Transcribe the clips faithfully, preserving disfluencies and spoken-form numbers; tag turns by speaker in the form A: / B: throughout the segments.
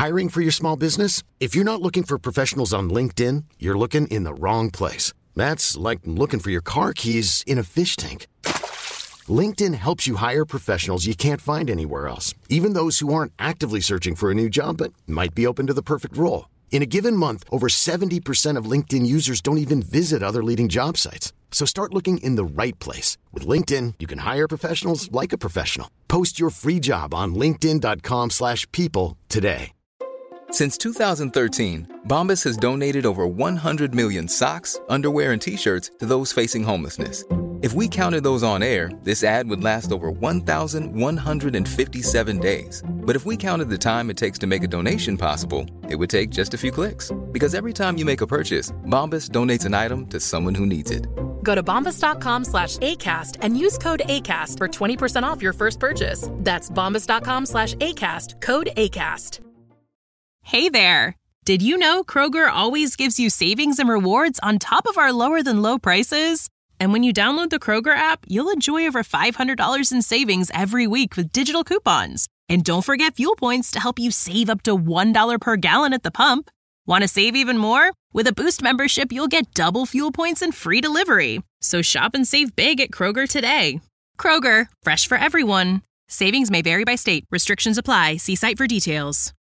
A: Hiring for your small business? If you're not looking for professionals on LinkedIn, you're looking in the wrong place. That's like looking for your car keys in a fish tank. LinkedIn helps you hire professionals you can't find anywhere else, even those who aren't actively searching for a new job but might be open to the perfect role. In a given month, over seventy percent of LinkedIn users don't even visit other leading job sites. So start looking in the right place. With LinkedIn, you can hire professionals like a professional. Post your free job on linkedin dot com slash people today.
B: Since two thousand thirteen, Bombas has donated over one hundred million socks, underwear, and T-shirts to those facing homelessness. If we counted those on air, this ad would last over one thousand one hundred fifty-seven days. But if we counted the time it takes to make a donation possible, it would take just a few clicks. Because every time you make a purchase, Bombas donates an item to someone who needs it.
C: Go to bombas.com slash ACAST and use code ACAST for twenty percent off your first purchase. That's bombas.com slash ACAST, code ACAST.
D: Hey there! Did you know Kroger always gives you savings and rewards on top of our lower-than-low prices? And when you download the Kroger app, you'll enjoy over five hundred dollars in savings every week with digital coupons. And don't forget fuel points to help you save up to one dollar per gallon at the pump. Want to save even more? With a Boost membership, you'll get double fuel points and free delivery. So shop and save big at Kroger today. Kroger, fresh for everyone. Savings may vary by state. Restrictions apply. See site for details.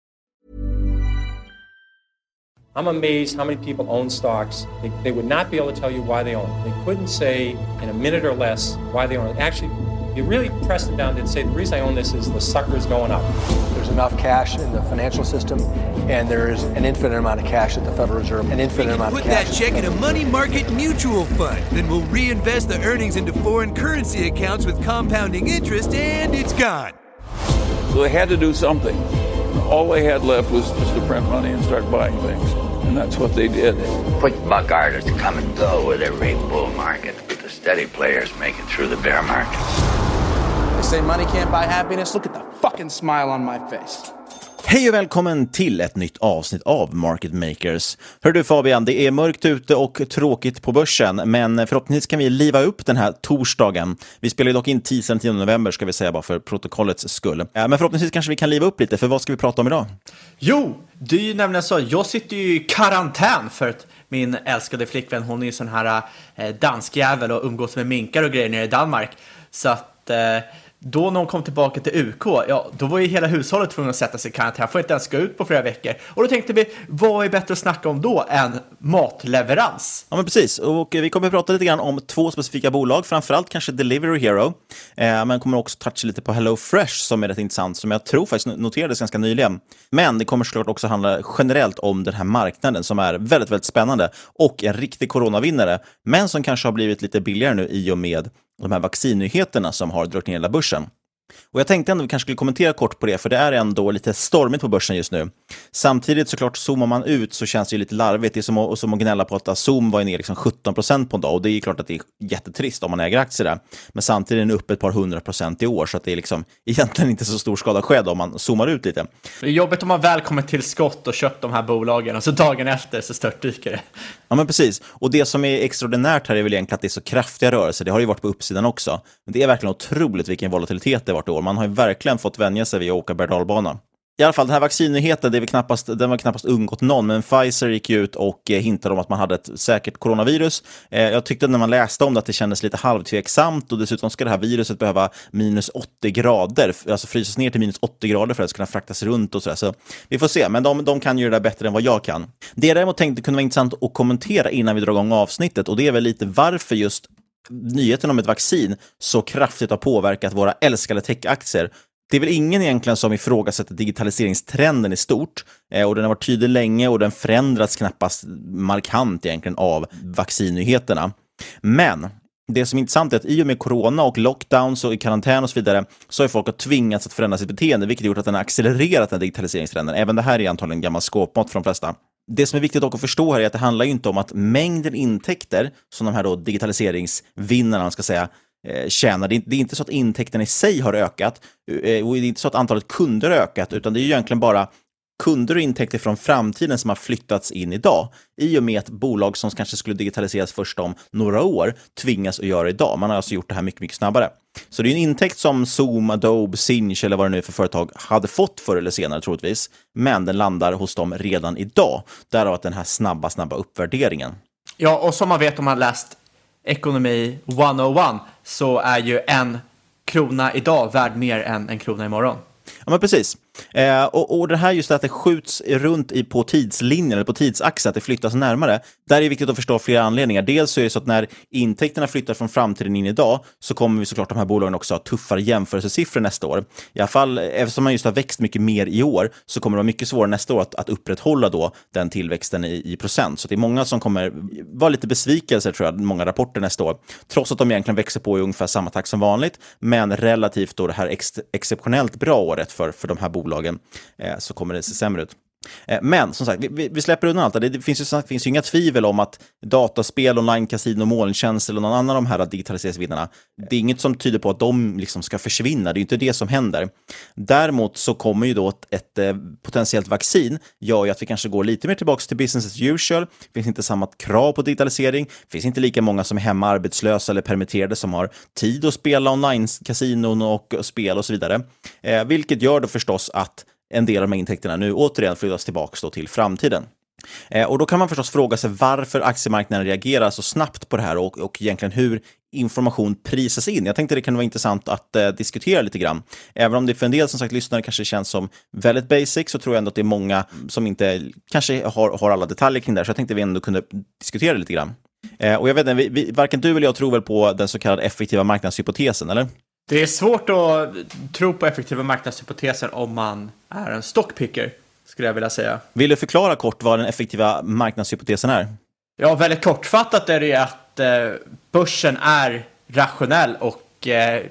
E: I'm amazed how many people own stocks. They, they would not be able to tell you why they own it. They couldn't say in a minute or less why they own it. Actually, you really pressed them down and say, the reason I own this is the sucker's going up.
F: There's enough cash in the financial system, and there's an infinite amount of cash at the Federal Reserve, an infinite amount of cash.
G: Put that check in a money market mutual fund. Then we'll reinvest the earnings into foreign currency accounts with compounding interest, and it's gone.
H: So they had to do something. All they had left was just to print money and start buying things. And that's what they did.
I: Quick buck artists come and go with every bull market, but the steady players make it through the bear market.
J: They say money can't buy happiness. Look at the fucking smile on my face.
K: Hej och välkommen till ett nytt avsnitt av Market Makers. Hör du Fabian, det är mörkt ute och tråkigt på börsen, men förhoppningsvis kan vi liva upp den här torsdagen. Vi spelar ju dock in tisdagen tionde november, ska vi säga, bara för protokollets skull. Men förhoppningsvis kanske vi kan liva upp lite, för vad ska vi prata om idag?
L: Jo, det är ju nämligen så, jag sitter ju i karantän för att min älskade flickvän, hon är ju sån här eh, danskjävel och umgås med minkar och grejer nere i Danmark. Så att... Eh, Då när hon kom tillbaka till U K, ja, då var ju hela hushållet tvungen att sätta sig i karantän. Får inte ens gå ut på flera veckor. Och då tänkte vi, vad är bättre att snacka om då än matleverans?
K: Ja, men precis. Och vi kommer att prata lite grann om två specifika bolag. Framförallt kanske Delivery Hero. Eh, men kommer också toucha lite på Hello Fresh som är rätt intressant. Som jag tror faktiskt noterades ganska nyligen. Men det kommer såklart också handla generellt om den här marknaden som är väldigt, väldigt spännande. Och en riktig coronavinnare. Men som kanske har blivit lite billigare nu i och med de här vaccinnyheterna som har dragit ner hela börsen. Och jag tänkte ändå att vi kanske skulle kommentera kort på det, för det är ändå lite stormigt på börsen just nu. Samtidigt såklart, zoomar man ut så känns det ju lite larvigt. Det är som att, som att gnälla på att Zoom var ner liksom sjutton procent på en dag, och det är ju klart att det är jättetrist om man äger aktier där. Men samtidigt är den uppe ett par hundra procent i år, så att det är liksom egentligen inte så stor skada skedd om man zoomar ut lite.
L: Det är jobbigt om man väl kommer till skott och köpt de här bolagen, och så dagen efter så störtdyker det.
K: Ja, men precis. Och det som är extraordinärt här är väl egentligen att det är så kraftiga rörelser. Det har ju varit på uppsidan också. Men det är verkligen otroligt vilken volatilitet det har varit i år. Man har ju verkligen fått vänja sig vid att åka berg-och-dalbana. I alla fall, den här vaccinnyheten, det är väl knappast, den var knappast undgått någon, men Pfizer gick ut och eh, hintade om att man hade ett säkert coronavirus. Eh, jag tyckte när man läste om det att det kändes lite halvtveksamt, och dessutom ska det här viruset behöva minus åttio grader, alltså frysas ner till minus åttio grader för att det ska kunna fraktas runt och sådär. Så vi får se, men de, de kan göra det bättre än vad jag kan. Det jag däremot tänkte kunde vara intressant att kommentera innan vi drar igång avsnittet, och det är väl lite varför just nyheten om ett vaccin så kraftigt har påverkat våra älskade techaktier. Det är väl ingen egentligen som ifrågasätter digitaliseringstrenden i stort, eh, och den har varit tydlig länge och den förändrats knappast markant egentligen av vaccinnyheterna. Men det som är intressant är att i och med corona och lockdowns och i karantän och så vidare, så har folk har tvingats att förändra sitt beteende, vilket gjort att den har accelererat den digitaliseringstrenden. Även det här är antagligen gammal skåpmat för de flesta. Det som är viktigt att förstå här är att det handlar ju inte om att mängden intäkter som de här då digitaliseringsvinnarna, man ska säga, tjänar. Det är inte så att intäkten i sig har ökat, och det är inte så att antalet kunder har ökat, utan det är ju egentligen bara kunder och intäkter från framtiden som har flyttats in idag, i och med att bolag som kanske skulle digitaliseras först om några år tvingas att göra idag. Man har alltså gjort det här mycket, mycket snabbare. Så det är en intäkt som Zoom, Adobe, Sinch eller vad det nu är för företag hade fått förr eller senare troligtvis, men den landar hos dem redan idag. Därav att den här snabba, snabba uppvärderingen.
L: Ja, och som man vet om man läst Ekonomi etthundraett så är ju en krona idag värd mer än en krona imorgon.
K: Ja, men precis. Eh, och, och det här just att det skjuts runt i, på tidslinjen eller på tidsaxeln, att det flyttas närmare. Där är det viktigt att förstå flera anledningar. Dels så är det så att när intäkterna flyttar från framtiden in idag så kommer vi såklart de här bolagen också ha tuffare jämförelsesiffror nästa år. I alla fall eftersom man just har växt mycket mer i år så kommer det vara mycket svårare nästa år att, att upprätthålla då den tillväxten i, i procent. Så det är många som kommer vara lite besvikelser tror jag, många rapporter nästa år. Trots att de egentligen växer på i ungefär samma takt som vanligt, men relativt då det här ex, exceptionellt bra året för, för de här bolagen eh, så kommer det se sämre ut. Eh, men som sagt, vi, vi släpper undan allt. Det, det finns ju, det finns ju inga tvivel om att dataspel, online, kasino, molntjänst eller någon annan av de här digitaliseringsvinnarna, det är inget som tyder på att de liksom ska försvinna. Det är inte det som händer. Däremot så kommer ju då ett, ett eh, potentiellt vaccin gör ju att vi kanske går lite mer tillbaka till business as usual. Det finns inte samma krav på digitalisering. Det finns inte lika många som är hemma arbetslösa eller permitterade som har tid att spela online, kasinon och, och spel och så vidare. Eh, vilket gör då förstås att en del av de här intäkterna nu återigen flyttas tillbaka då till framtiden. Eh, och då kan man förstås fråga sig varför aktiemarknaden reagerar så snabbt på det här och, och egentligen hur information prisas in. Jag tänkte det kan vara intressant att eh, diskutera lite grann. Även om det för en del som sagt lyssnare kanske känns som väldigt basic, så tror jag ändå att det är många som inte kanske har, har alla detaljer kring det här. Så jag tänkte vi ändå kunde diskutera lite grann. Eh, och jag vet inte, vi, vi, varken du eller jag tror väl på den så kallade effektiva marknadshypotesen, eller?
L: Det är svårt att tro på effektiva marknadshypoteser om man är en stockpicker, skulle jag vilja säga.
K: Vill du förklara kort vad den effektiva marknadshypotesen är?
L: Ja, väldigt kortfattat är det att eh, börsen är rationell och eh,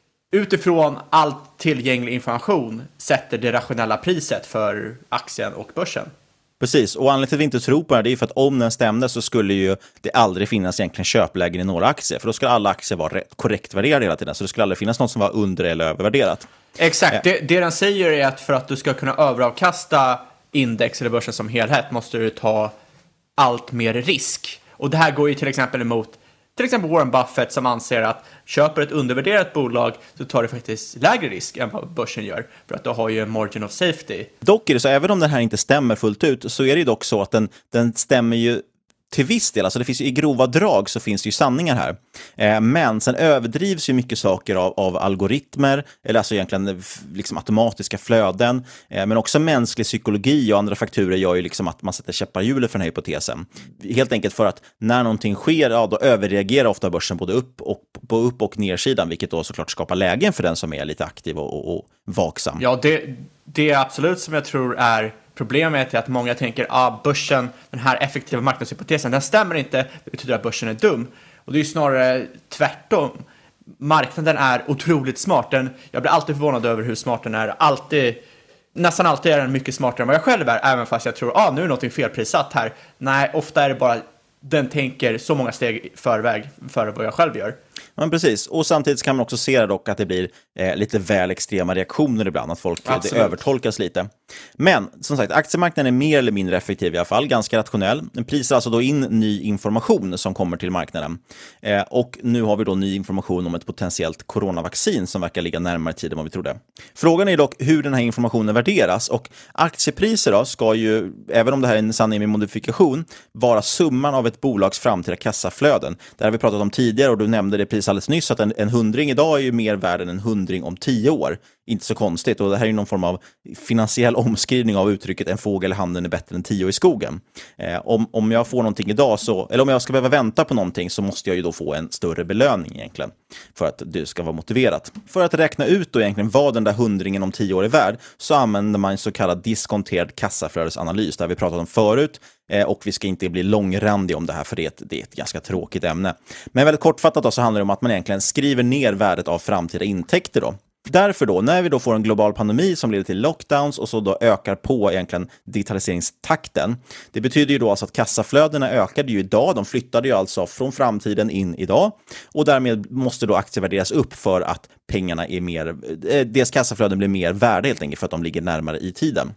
L: utifrån all tillgänglig information sätter det rationella priset för aktien och börsen.
K: Precis, och anledningen till att vi inte tror på det, det är för att om den stämde så skulle ju det aldrig finnas egentligen köplägen i några aktier. För då skulle alla aktier vara rätt, korrekt värderade hela tiden. Så det skulle aldrig finnas något som var under- eller övervärderat.
L: Exakt, det, det den säger är att för att du ska kunna överavkasta index eller börsen som helhet måste du ta allt mer risk. Och det här går ju till exempel emot till exempel Warren Buffett som anser att köper ett undervärderat bolag så tar det faktiskt lägre risk än vad börsen gör. För att du har ju en margin of safety.
K: Dock är det så, även om den här inte stämmer fullt ut så är det ju dock så att den, den stämmer ju till viss del. Alltså det finns ju i grova drag så finns det ju sanningar här. Eh, men sen överdrivs ju mycket saker av, av algoritmer eller alltså egentligen liksom automatiska flöden. Eh, men också mänsklig psykologi och andra faktorer gör ju liksom att man sätter käppar i hjulet för den här hypotesen. Helt enkelt för att när någonting sker, ja, då överreagerar ofta börsen både upp och, på upp- och nersidan, vilket då såklart skapar lägen för den som är lite aktiv och, och, och vaksam.
L: Ja, det, det är absolut som jag tror är problemet är att många tänker att ah, börsen, den här effektiva marknadshypotesen, den stämmer inte. Det betyder att börsen är dum. Och det är ju snarare tvärtom. Marknaden är otroligt smart. Den, jag blir alltid förvånad över hur smart den är. Alltid, nästan alltid är den mycket smartare än vad jag själv är. Även fast jag tror att ah, nu är något felprissatt här. Nej, ofta är det bara den tänker så många steg förväg före vad jag själv gör.
K: Ja, precis. Och samtidigt kan man också se dock att det blir eh, lite väl extrema reaktioner ibland, att folk det övertolkas lite. Men som sagt, aktiemarknaden är mer eller mindre effektiv i alla fall, ganska rationell. Den prisar alltså då in ny information som kommer till marknaden. Eh, och nu har vi då ny information om ett potentiellt coronavaccin som verkar ligga närmare tid än vad vi trodde. Frågan är dock hur den här informationen värderas, och aktiepriser då ska ju, även om det här är en sanning med modifikation, vara summan av ett bolags framtida kassaflöden. Det har vi pratat om tidigare och du nämnde det precis alldeles nyss att en, en hundring idag är ju mer värd än en hundring om tio år. Inte så konstigt, och det här är ju någon form av finansiell omskrivning av uttrycket en fågel i handen är bättre än tio i skogen. Eh, om, om jag får någonting idag så, eller om jag ska behöva vänta på någonting så måste jag ju då få en större belöning egentligen för att det ska vara motiverat. För att räkna ut då egentligen vad den där hundringen om tio år är värd så använder man en så kallad diskonterad kassaflödesanalys, där vi pratat om förut. Och vi ska inte bli långrandiga om det här för det är, ett, det är ett ganska tråkigt ämne. Men väldigt kortfattat då så handlar det om att man egentligen skriver ner värdet av framtida intäkter då. Därför då, när vi då får en global pandemi som leder till lockdowns och så då ökar på egentligen digitaliseringstakten. Det betyder ju då alltså att kassaflödena ökade ju idag, de flyttade ju alltså från framtiden in idag. Och därmed måste då aktier värderas upp för att pengarna är mer, deras kassaflöden blir mer värda helt enkelt för att de ligger närmare i tiden.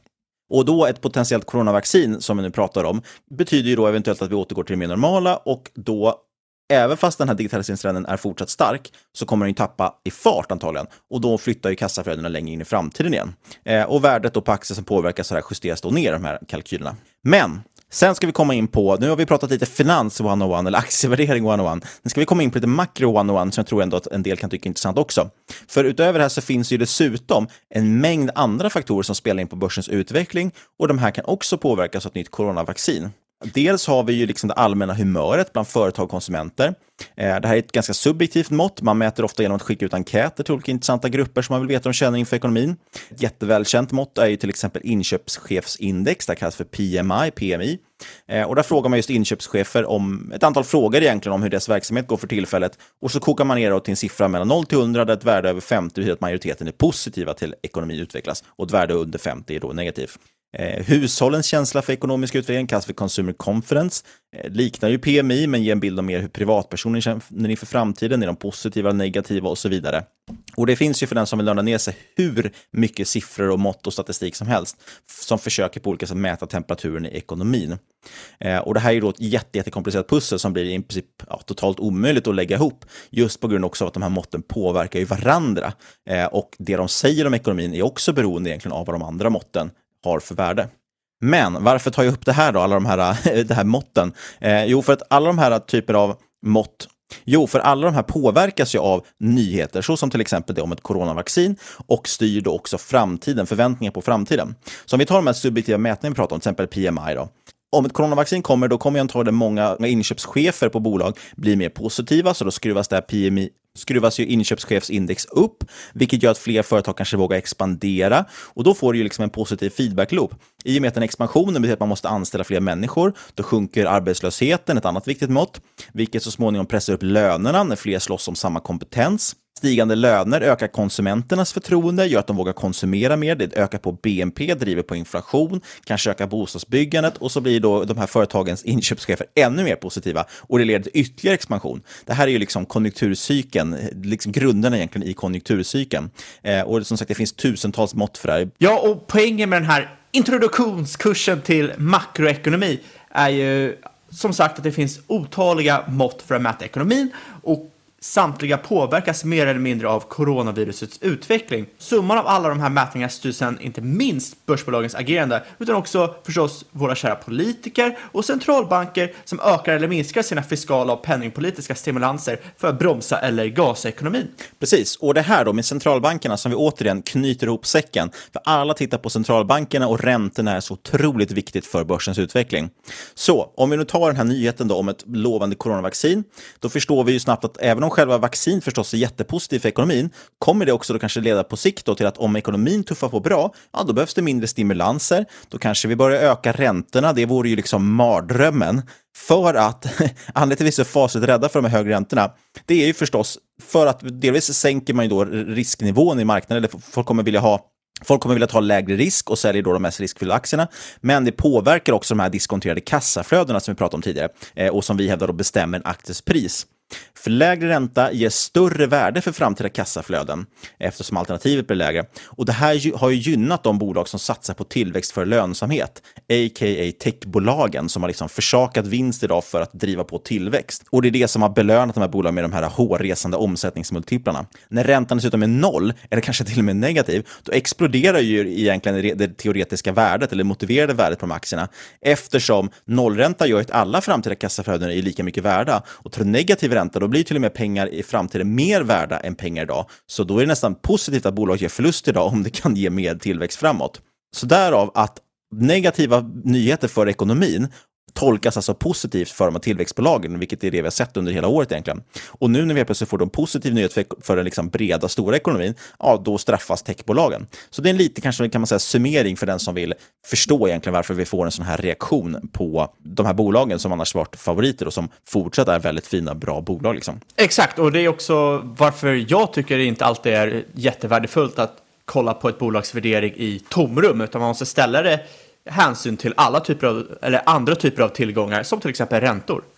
K: Och då ett potentiellt coronavaccin som vi nu pratar om betyder ju då eventuellt att vi återgår till det mer normala, och då även fast den här digitaliseringstrenden är fortsatt stark så kommer den ju tappa i fart antagligen, och då flyttar ju kassaflödena längre in i framtiden igen. Eh, och värdet då på aktier som påverkas så här justeras då ner de här kalkylerna. Men sen ska vi komma in på, nu har vi pratat lite finans etthundraett eller aktievärdering etthundraett. Nu ska vi komma in på lite makro etthundraett som jag tror ändå att en del kan tycka är intressant också. För utöver det här så finns ju dessutom en mängd andra faktorer som spelar in på börsens utveckling, och de här kan också påverkas av ett nytt coronavaccin. Dels har vi ju liksom det allmänna humöret bland företag och konsumenter. Eh, det här är ett ganska subjektivt mått. Man mäter ofta genom att skicka ut enkäter till olika intressanta grupper som man vill veta om de känner inför ekonomin. Ett jättevälkänt mått är ju till exempel inköpschefsindex, det kallas för P M I, P M I. Eh, och där frågar man just inköpschefer om ett antal frågor egentligen om hur deras verksamhet går för tillfället. Och så kokar man ner då till en siffra mellan noll till hundra, där ett värde över femtio betyder att majoriteten är positiva till ekonomin utvecklas. Och ett värde under femtio är då negativt. Eh, hushållens känsla för ekonomisk utveckling kallas för consumer confidence. Eh, liknar ju P M I men ger en bild om mer hur privatpersoner känner inför framtiden, är de positiva, negativa och så vidare. Och det finns ju för den som vill nörda ner sig hur mycket siffror och mått och statistik som helst som försöker på olika sätt mäta temperaturen i ekonomin. Eh, och det här är ju då ett jätte, jättekomplicerat pussel som blir i princip ja, totalt omöjligt att lägga ihop, just på grund också av att de här måtten påverkar ju varandra. Eh, och det de säger om ekonomin är också beroende egentligen av vad de andra måtten har för värde. Men varför tar jag upp det här då, alla de här, det här måtten? Eh, jo, för att alla de här typer av mått, jo, för alla de här påverkas ju av nyheter, så som till exempel det om ett coronavaccin, och styr då också framtiden, förväntningar på framtiden. Så om vi tar de här subjektiva mätningarna vi pratar om, till exempel P M I då. Om ett coronavaccin kommer, då kommer jag antagligen många inköpschefer på bolag bli mer positiva, så då skruvas det här P M I, skruvas ju inköpschefsindex upp, vilket gör att fler företag kanske vågar expandera, och då får du ju liksom en positiv feedback-loop. I och med att den expansionen betyder att man måste anställa fler människor, då sjunker arbetslösheten, ett annat viktigt mått, vilket så småningom pressar upp lönerna när fler slåss om samma kompetens. Stigande löner ökar konsumenternas förtroende, gör att de vågar konsumera mer, det ökar på B N P, driver på inflation, kanske ökar bostadsbyggandet, och så blir då de här företagens inköpschefer ännu mer positiva, och det leder till ytterligare expansion. Det här är ju liksom konjunkturcykeln, liksom grunderna egentligen i konjunkturcykeln. Eh, och som sagt, det finns tusentals mått för det här.
L: Ja, och poängen med den här introduktionskursen till makroekonomi är ju som sagt att det finns otaliga mått för att mäta ekonomin, och samtliga påverkas mer eller mindre av coronavirusets utveckling. Summan av alla de här mätningarna styr sedan inte minst börsbolagens agerande, utan också förstås våra kära politiker och centralbanker som ökar eller minskar sina fiskala och penningpolitiska stimulanser för att bromsa eller gasa ekonomin.
K: Precis, och det här då med centralbankerna som vi återigen knyter ihop säcken, för alla tittar på centralbankerna och räntorna är så otroligt viktigt för börsens utveckling. Så, om vi nu tar den här nyheten då om ett lovande coronavaccin, då förstår vi ju snabbt att även om själva vaccin förstås är jättepositivt för ekonomin, kommer det också då kanske leda på sikt då till att om ekonomin tuffar på bra, ja då behövs det mindre stimulanser, då kanske vi börjar öka räntorna, det vore ju liksom mardrömmen. För att, anledningen till att vi är så fasligt rädda för de här högre räntorna, det är ju förstås för att delvis sänker man ju då risknivån i marknaden, eller folk kommer vilja ha Folk kommer vilja ta lägre risk och säljer då de mest riskfyllda aktierna, men det påverkar också de här diskonterade kassaflödena som vi pratade om tidigare eh, och som vi hävdar då bestämmer en akties pris. För lägre ränta ger större värde för framtida kassaflöden eftersom alternativet blir lägre. Och det här har ju gynnat de bolag som satsar på tillväxt för lönsamhet, a k a techbolagen som har liksom försakat vinst idag för att driva på tillväxt. Och det är det som har belönat de här bolagen med de här hårresande omsättningsmultiplarna. När räntan dessutom är noll, eller kanske till och med negativ, då exploderar ju egentligen det teoretiska värdet eller motiverade värdet på de aktierna, eftersom nollränta gör att alla framtida kassaflöden är lika mycket värda, och till negativ ränta, då blir till och med pengar i framtiden mer värda än pengar idag. Så då är det nästan positivt att bolag ger förlust idag om det kan ge mer tillväxt framåt. Så därav att negativa nyheter för ekonomin tolkas alltså positivt för de här tillväxtbolagen, vilket är det vi har sett under hela året egentligen. Och nu när vi plötsligt får de positiv nyhet för, för den liksom breda, stora ekonomin, ja, då straffas techbolagen. Så det är en lite, kanske kan man säga, summering för den som vill förstå egentligen varför vi får en sån här reaktion på de här bolagen som annars varit favoriter och som fortsatt är väldigt fina, bra bolag liksom.
L: Exakt, och det är också varför jag tycker det inte alltid är jättevärdefullt att kolla på ett bolags värdering i tomrum, utan man måste ställa det hänsyn till alla typer av, eller andra typer av tillgångar, som till exempel räntor.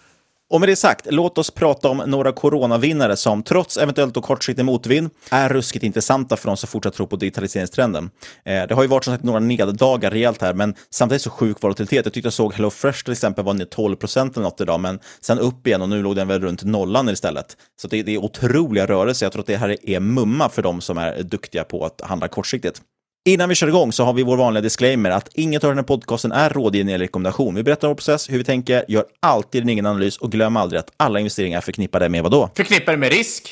K: Och med det sagt, låt oss prata om några coronavinnare som trots eventuellt och kortsiktig motvind är ruskigt intressanta för de som fortsatt tror på digitaliseringstrenden. Eh, det har ju varit som sagt några neddagar rejält här, men samtidigt så sjuk volatilitet. Jag tyckte jag såg HelloFresh till exempel var ner tolv procent eller något idag, men sen upp igen och nu låg den väl runt nollan istället. Så det, det är otroliga rörelser. Jag tror att det här är mumma för de som är duktiga på att handla kortsiktigt. Innan vi kör igång så har vi vår vanliga disclaimer att inget av den här podcasten är rådgivning eller rekommendation. Vi berättar om vår process, hur vi tänker, gör alltid en egen analys och glöm aldrig att alla investeringar är förknippade med vad då?
L: Förknippade med risk.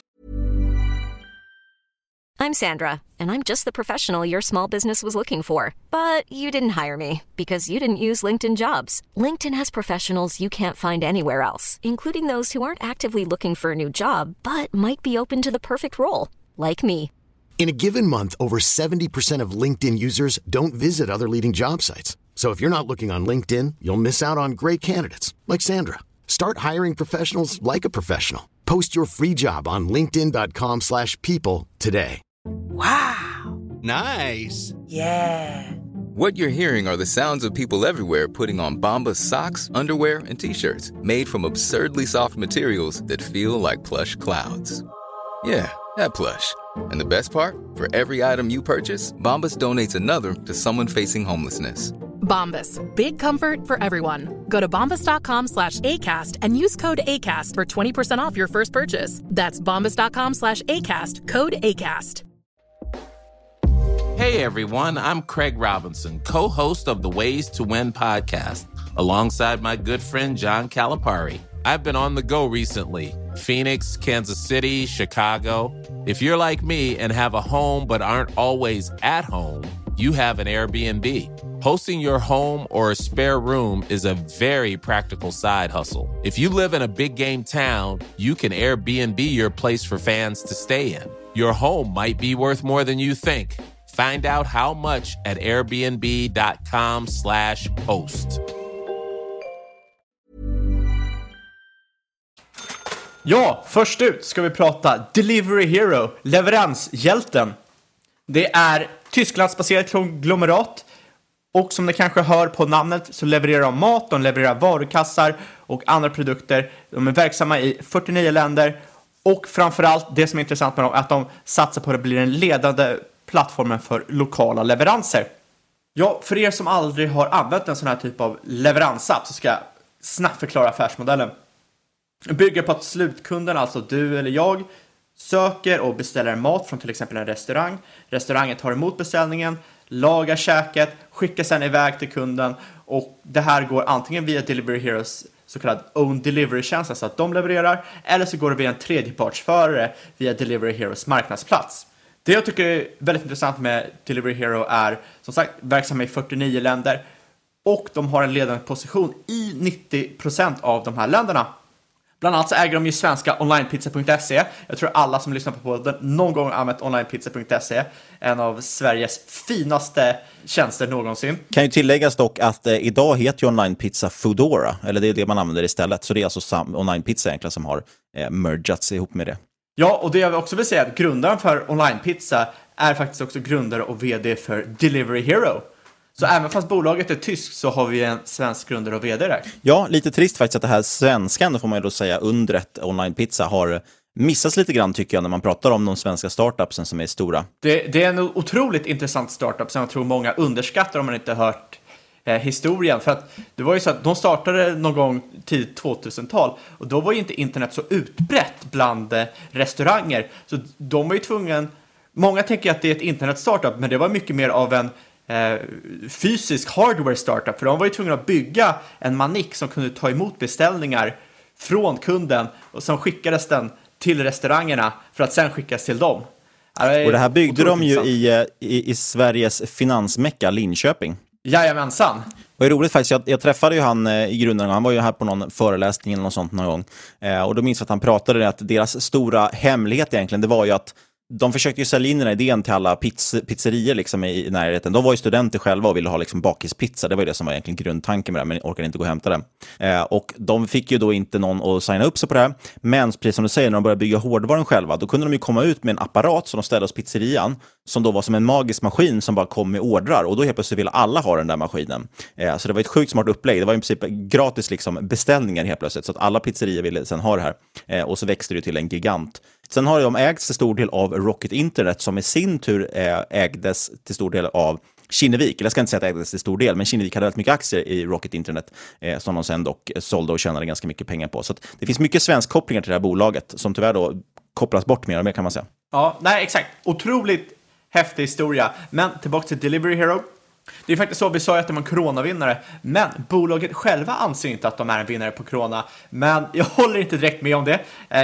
M: I'm Sandra, and I'm just the professional your small business was looking for. But you didn't hire me because you didn't use LinkedIn Jobs. LinkedIn has professionals you can't find anywhere else, including those who aren't actively looking for a new job, but might be open to the perfect role, like me.
A: In a given month, over seventy percent of LinkedIn users don't visit other leading job sites. So if you're not looking on LinkedIn, you'll miss out on great candidates like Sandra. Start hiring professionals like a professional. Post your free job on linkedin dot com slash people today.
N: Wow. Nice.
B: Yeah. What you're hearing are the sounds of people everywhere putting on Bombas socks, underwear, and T-shirts made from absurdly soft materials that feel like plush clouds. Yeah, that plush. And the best part? For every item you purchase, Bombas donates another to someone facing homelessness.
C: Bombas. Big comfort for everyone. Go to bombas.com slash ACAST and use code ACAST for twenty percent off your first purchase. That's bombas.com slash ACAST. Code ACAST.
N: Hey everyone, I'm Craig Robinson, co-host of the Ways to Win podcast, alongside my good friend John Calipari. I've been on the go recently. Phoenix, Kansas City, Chicago. If you're like me and have a home but aren't always at home, you have an Airbnb. Hosting your home or a spare room is a very practical side hustle. If you live in a big game town, you can Airbnb your place for fans to stay in. Your home might be worth more than you think. Find out how much at airbnb.com slash host.
L: Ja, först ut ska vi prata Delivery Hero, leveranshjälten. Det är Tysklandsbaserat konglomerat och som ni kanske hör på namnet så levererar de mat, de levererar varukassar och andra produkter. De är verksamma i fyrtionio länder och framförallt det som är intressant med dem är att de satsar på att bli den ledande plattformen för lokala leveranser. Ja, för er som aldrig har använt en sån här typ av leveransapp så ska jag snabbt förklara affärsmodellen. Det bygger på att slutkunden, alltså du eller jag, söker och beställer mat från till exempel en restaurang. Restaurangen tar emot beställningen, lagar käket, skickar sedan iväg till kunden och det här går antingen via Delivery Heroes så kallad own delivery-tjänst, alltså att de levererar, eller så går det via en tredjepartsförare via Delivery Heroes marknadsplats. Det jag tycker är väldigt intressant med Delivery Hero är som sagt verksamma i fyrtionio länder och de har en ledande position i nittio procent av de här länderna. Bland annat så äger de ju svenska onlinepizza punkt se. Jag tror alla som lyssnar på podden någon gång har använt onlinepizza punkt se. En av Sveriges finaste tjänster någonsin.
K: Kan ju tilläggas dock att eh, idag heter ju onlinepizza Foodora. Eller det är det man använder istället. Så det är alltså sam- onlinepizza egentligen som har eh, mergats ihop med det.
L: Ja, och det jag också vill säga är att grundaren för onlinepizza är faktiskt också grundare och vd för Delivery Hero. Så även fast bolaget är tyskt så har vi en svensk grundare och vd där.
K: Ja, lite trist faktiskt att det här svenskan, då får man ju då säga, undret onlinepizza har missas lite grann tycker jag när man pratar om de svenska startupsen som är stora.
L: Det, det är en otroligt intressant startup som jag tror många underskattar om man inte hört eh, historien. För att det var ju så att de startade någon gång tidigt tvåtusental och då var ju inte internet så utbrett bland eh, restauranger. Så de var ju tvungen, många tänker att det är ett internet startup men det var mycket mer av en Eh, fysisk hardware startup, för de var ju tvungna att bygga en manik som kunde ta emot beställningar från kunden och som skickades den till restaurangerna för att sen skickas till dem.
K: Och det här byggde de ju i, i, i Sveriges finansmecka Linköping.
L: Jajamensan.
K: Och det är roligt faktiskt, jag, jag träffade ju han eh, i grunden, han var ju här på någon föreläsning eller något sånt någon gång. Eh, och då minns jag att han pratade att deras stora hemlighet egentligen, det var ju att de försökte ju sälja in den här idén till alla pizz- pizzerier liksom i, i närheten. De var ju studenter själva och ville ha liksom bakispizza. Det var ju det som var egentligen grundtanken med det, men orkade inte gå och hämta den. Eh, och de fick ju då inte någon att signa upp sig på det här. Men precis som du säger, när de började bygga hårdvaran själva, då kunde de ju komma ut med en apparat som de ställde hos pizzerian, som då var som en magisk maskin som bara kom med ordrar. Och då helt plötsligt ville alla ha den där maskinen. Eh, så det var ett sjukt smart upplägg. Det var i princip gratis liksom beställningar helt plötsligt. Så att alla pizzerier ville sen ha det här. Eh, och så växte det till en gigant. Sen har de ägts till stor del av Rocket Internet, som i sin tur ägdes till stor del av Kinnevik. Eller jag ska inte säga att det ägdes till stor del, men Kinnevik hade väldigt mycket aktier i Rocket Internet eh, som de sen dock sålde och tjänade ganska mycket pengar på. Så att det finns mycket svensk kopplingar till det här bolaget som tyvärr då kopplas bort mer och mer, kan man säga.
L: Ja, nej exakt. Otroligt häftig historia. Men tillbaka till Delivery Hero. Det är faktiskt så, vi sa att det var en coronavinnare, men bolaget själva anser inte att de är en vinnare på corona. Men jag håller inte direkt med om det.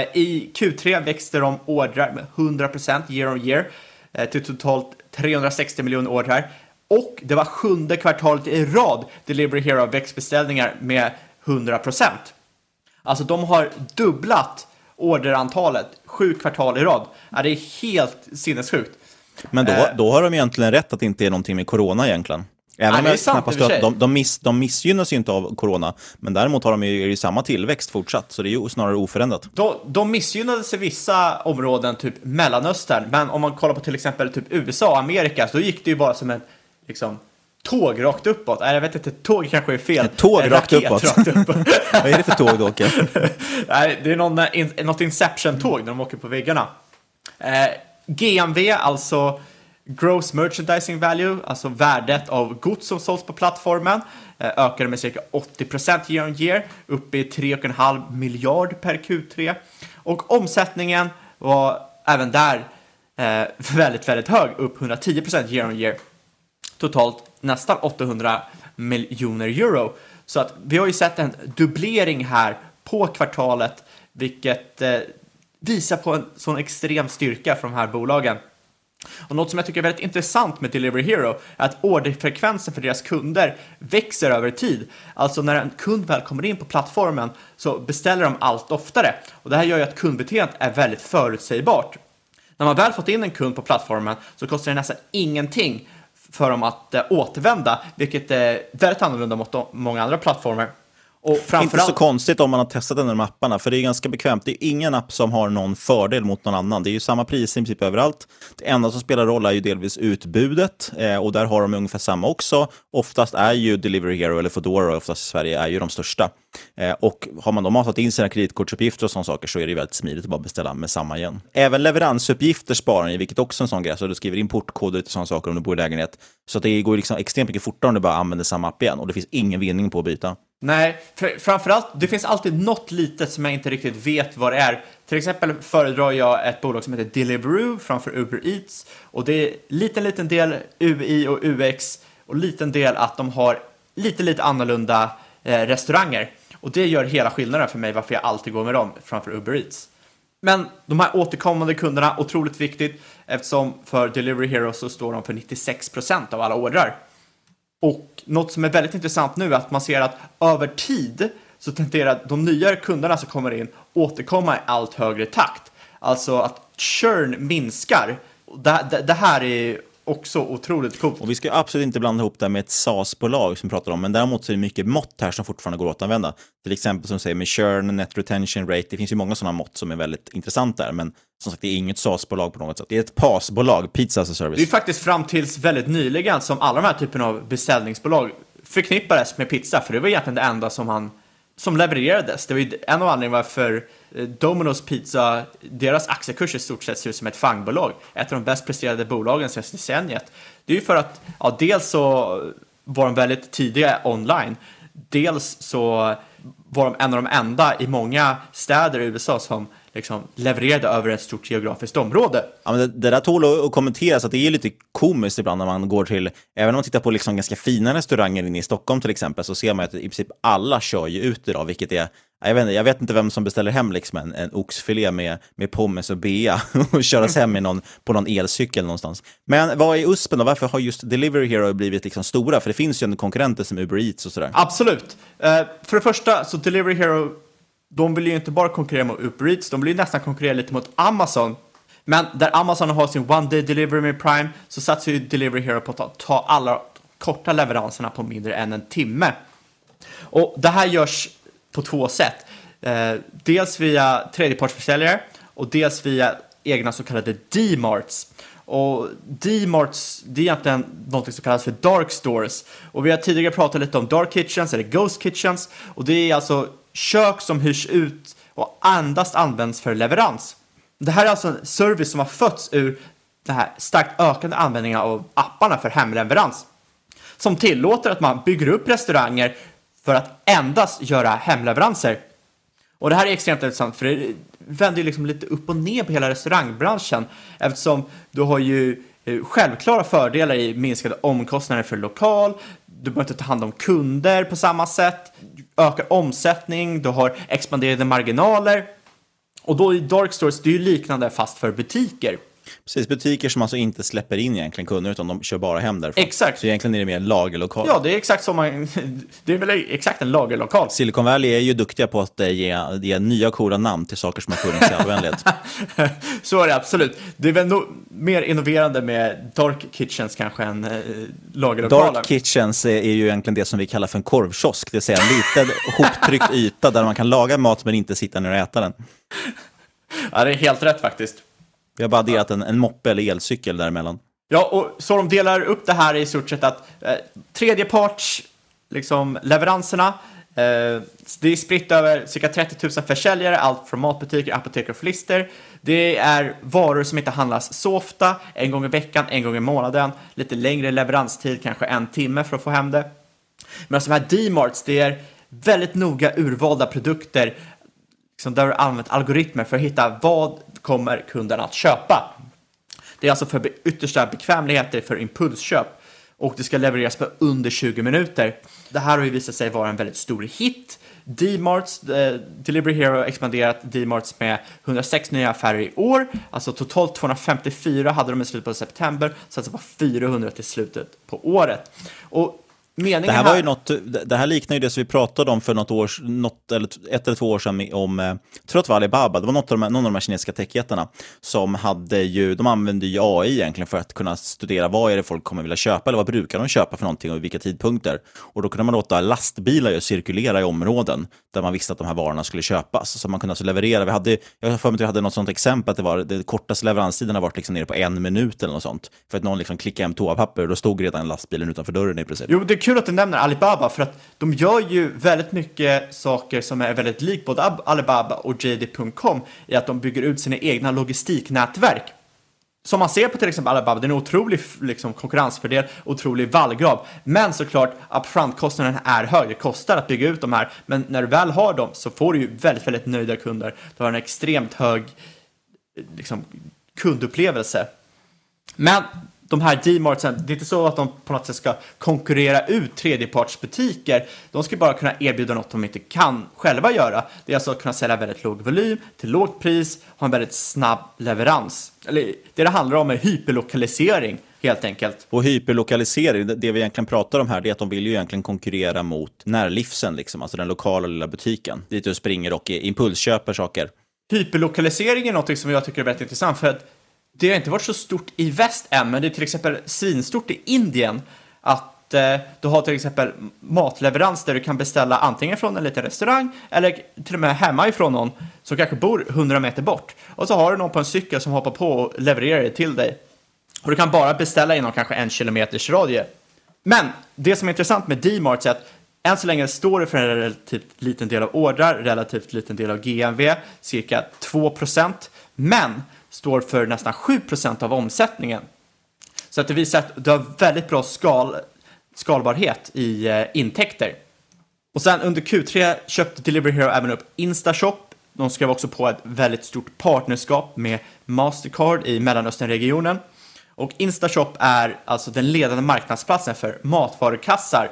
L: I Q tre växte de ordrar med hundra procent year on year till totalt trehundrasextio miljoner ordrar. Och det var sjunde kvartalet i rad Delivery Hero växtbeställningar med hundra procent. Alltså de har dubblat orderantalet sju kvartal i rad. Ja, det är helt sinnessjukt.
K: Men då, då har de egentligen rätt att det inte är någonting med corona egentligen. Även om jag knappast att de, de, miss, de missgynnas ju inte av corona, men däremot har de ju, ju samma tillväxt fortsatt, så det är ju snarare oförändrat.
L: De, de missgynnades i vissa områden, typ Mellanöstern, men om man kollar på till exempel typ U S A och Amerika, så gick det ju bara som en liksom, tåg rakt uppåt. Nej, jag vet inte, tåg kanske är fel.
K: Ett tåg rakt uppåt? Rakt uppåt. Vad är det för tåg, Åke?
L: Nej, det är någon, in, något Inception-tåg när de åker på väggarna. Eh, G M V, alltså Gross Merchandising Value, alltså värdet av gods som såls på plattformen, ökade med cirka åttio procent year on year, uppe i tre komma fem miljard per Q tre. Och omsättningen var även där eh, väldigt, väldigt hög, upp hundratio procent year on year. Totalt nästan åttahundra miljoner euro. Så att vi har ju sett en dubblering här på kvartalet, vilket eh, visar på en sån extrem styrka från de här bolagen. Och något som jag tycker är väldigt intressant med Delivery Hero är att orderfrekvensen för deras kunder växer över tid. Alltså när en kund väl kommer in på plattformen så beställer de allt oftare. Och det här gör ju att kundbeteendet är väldigt förutsägbart. När man väl fått in en kund på plattformen så kostar det nästan ingenting för dem att äh, återvända, vilket är väldigt annorlunda mot de, många andra plattformar. Och framförallt...
K: Inte så konstigt om man har testat den här mapparna, för det är ganska bekvämt. Det är ingen app som har någon fördel mot någon annan. Det är ju samma pris i princip överallt. Det enda som spelar roll är ju delvis utbudet, eh, och där har de ungefär samma också. Oftast är ju Delivery Hero eller Foodora, oftast i Sverige, är ju de största. Eh, och har man då matat in sina kreditkortsuppgifter och sådana saker, så är det väldigt smidigt att bara beställa med samma igen. Även leveransuppgifter sparar ni, vilket också är en sån grej. Så du skriver in portkoder till sådana saker om du bor i lägenhet. Så att det går liksom extremt mycket fortare om du bara använder samma app igen. Och det finns ingen vinning på att byta.
L: Nej, för, framförallt, det finns alltid något litet som jag inte riktigt vet vad det är. Till exempel föredrar jag ett bolag som heter Deliveroo framför Uber Eats. Och det är liten, liten del U I och U X och liten del att de har lite, lite annorlunda eh, restauranger. Och det gör hela skillnaden för mig varför jag alltid går med dem framför Uber Eats. Men de här återkommande kunderna, otroligt viktigt, eftersom för Delivery Hero så står de för nittiosex procent av alla ordrar. Och något som är väldigt intressant nu är att man ser att över tid så tenderar de nya kunderna som kommer in återkomma i allt högre takt. Alltså att churn minskar. Det, det, det här är också otroligt coolt.
K: Och vi ska absolut inte blanda ihop det med ett SaaS-bolag som vi pratar om, men däremot så är det mycket mått här som fortfarande går att använda. Till exempel som säger med churn, net retention rate, det finns ju många sådana mått som är väldigt intressant där, men som sagt det är inget SaaS-bolag på något sätt. Det är ett P A S-bolag, Pizza as a Service.
L: Det är faktiskt fram tills väldigt nyligen som alla de här typerna av beställningsbolag förknippades med pizza, för det var egentligen det enda som han som levererades. Det var ju en av anledningarna varför Domino's Pizza, deras aktiekurs i stort sett ser ut som ett fangbolag. Ett av de bäst presterade bolagen senaste decenniet. Det är ju för att, ja, dels så var de väldigt tidiga online. Dels så var de en av de enda i många städer i U S A som liksom levererade över ett stort geografiskt område.
K: Ja, men det, det där tål att kommentera, så att det är lite komiskt ibland när man går till, även om man tittar på liksom ganska fina restauranger inne i Stockholm till exempel, så ser man att i princip alla kör ju ut idag, vilket är, jag vet inte, jag vet inte vem som beställer hem liksom en, en oxfilé med, med pommes och bea och köras hem i någon, på någon elcykel någonstans. Men vad är U S P då? Varför har just Delivery Hero blivit liksom stora? För det finns ju en konkurrenter som Uber Eats och sådär.
L: Absolut. Uh, för det första så Delivery Hero, de vill ju inte bara konkurrera mot Uber Eats, de vill ju nästan konkurrera lite mot Amazon. Men där Amazon har sin one day delivery med Prime så satsar ju Delivery Hero på att ta, ta alla korta leveranserna på mindre än en timme. Och det här görs på två sätt. Eh, dels via tredjepartsförsäljare och dels via egna så kallade D-marts. Och D-marts, det är egentligen något som kallas för dark stores. Och vi har tidigare pratat lite om dark kitchens eller ghost kitchens. Och det är alltså kök som hyrs ut och endast används för leverans. Det här är alltså en service som har fötts ur det här starkt ökande användningen av apparna för hemleverans. Som tillåter att man bygger upp restauranger för att endast göra hemleveranser. Och det här är extremt intressant för det vänder liksom lite upp och ner på hela restaurangbranschen. Eftersom du har ju självklara fördelar i minskade omkostnader för lokal. Du behöver inte ta hand om kunder på samma sätt. Ökar omsättning, du har expanderade marginaler. Och då i dark stores, det är ju liknande fast för butiker.
K: Precis, butiker som alltså inte släpper in egentligen kunder utan de kör bara hem därifrån.
L: Exakt.
K: Så egentligen är det mer en lagerlokal.
L: Ja, det är exakt som man, det är väl exakt en lagerlokal.
K: Silicon Valley är ju duktiga på att ge, ge nya coola namn till saker som har funnits i allmänhet.
L: Så är det absolut. Det är väl nog mer innoverande med dark kitchens kanske än eh, lagerlokaler.
K: Dark kitchens är, är ju egentligen det som vi kallar för en korvkiosk. Det vill säga en liten hoptryckt yta där man kan laga mat men inte sitta ner och äta den.
L: Ja, det är helt rätt faktiskt.
K: Vi har bara adderat en, en moppe eller elcykel däremellan.
L: Ja, och så de delar upp det här i stort sett att eh, tredjeparts liksom, leveranserna, eh, det är spritt över cirka trettio tusen försäljare, allt från matbutiker, apotek och florister. Det är varor som inte handlas så ofta, en gång i veckan, en gång i månaden, lite längre leveranstid, kanske en timme för att få hem det. Men alltså de här D-marts, det är väldigt noga urvalda produkter liksom, där du har använt algoritmer för att hitta vad kommer kunden att köpa. Det är alltså för yttersta bekvämligheter för impulsköp och det ska levereras på under tjugo minuter. Det här har ju visat sig vara en väldigt stor hit. D-marts, eh, Delivery Hero har expanderat D-marts med hundrasex nya affärer i år. Alltså totalt tvåhundrafemtiofyra hade de i slutet på september, så alltså bara fyrahundra till slutet på året. Och
K: det här var ju något, det här liknar ju det som vi pratade om för något år, något eller ett eller två år sedan om, jag tror att det var Alibaba, det var något av de, någon av de här kinesiska techjättarna som hade ju, de använde ju A I egentligen för att kunna studera vad är det folk kommer vilja köpa eller vad brukar de köpa för någonting och vilka tidpunkter. Och då kunde man låta lastbilar ju cirkulera i områden där man visste att de här varorna skulle köpas. Så man kunde alltså leverera, vi hade, jag har för mig att vi hade något sånt exempel att det var, det kortaste leveranstiden har varit liksom nere på en minut eller något sånt. För att någon liksom klickade hem toapapper och då stod redan lastbilen utanför dörren i princip.
L: Jo, det är kul att du nämner Alibaba för att de gör ju väldigt mycket saker som är väldigt lik både Alibaba och J D punkt com i att de bygger ut sina egna logistiknätverk. Som man ser på till exempel Alibaba, det är en otrolig liksom, konkurrensfördel, otrolig vallgrav. Men såklart, upfront-kostnaden är hög. Det kostar att bygga ut de här. Men när du väl har dem så får du ju väldigt, väldigt nöjda kunder. Du har en extremt hög liksom, kundupplevelse. Men de här D-martsen, det är inte så att de på något sätt ska konkurrera ut tredjepartsbutiker. De ska bara kunna erbjuda något de inte kan själva göra. Det är alltså att kunna sälja väldigt låg volym till lågt pris, ha en väldigt snabb leverans. Eller det det handlar om är hyperlokalisering helt enkelt.
K: Och hyperlokalisering, det vi egentligen pratar om här, det är att de vill ju egentligen konkurrera mot närlivsen, liksom, alltså den lokala lilla butiken. Dit du springer och impulsköper saker.
L: Hyperlokalisering är något som jag tycker är väldigt intressant för att det har inte varit så stort i väst än, men det är till exempel svinstort i Indien att eh, du har till exempel matleverans där du kan beställa antingen från en liten restaurang eller till och med hemma ifrån någon som kanske bor hundra meter bort. Och så har du någon på en cykel som hoppar på och levererar det till dig. Och du kan bara beställa inom kanske en kilometers radie. Men det som är intressant med D-marts är att än så länge står det för en relativt liten del av ordrar, relativt liten del av G M V, cirka två procent. Men står för nästan sju procent av omsättningen. Så att det visar att du har väldigt bra skal, skalbarhet i eh, intäkter. Och sen under Q tre köpte Delivery Hero även upp Instashop. De skrev också på ett väldigt stort partnerskap med Mastercard i Mellanösternregionen. Och Instashop är alltså den ledande marknadsplatsen för matvarukassar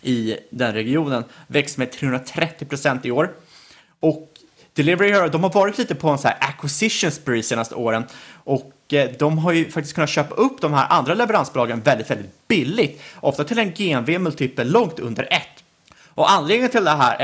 L: i den regionen. Växt med trehundratrettio procent i år. Och Delivery Hero, de har varit lite på en så här acquisition spree senaste åren och eh, de har ju faktiskt kunnat köpa upp de här andra leveransbolagen väldigt, väldigt billigt. Ofta till en G M V-multipel långt under ett. Och anledningen till det här är att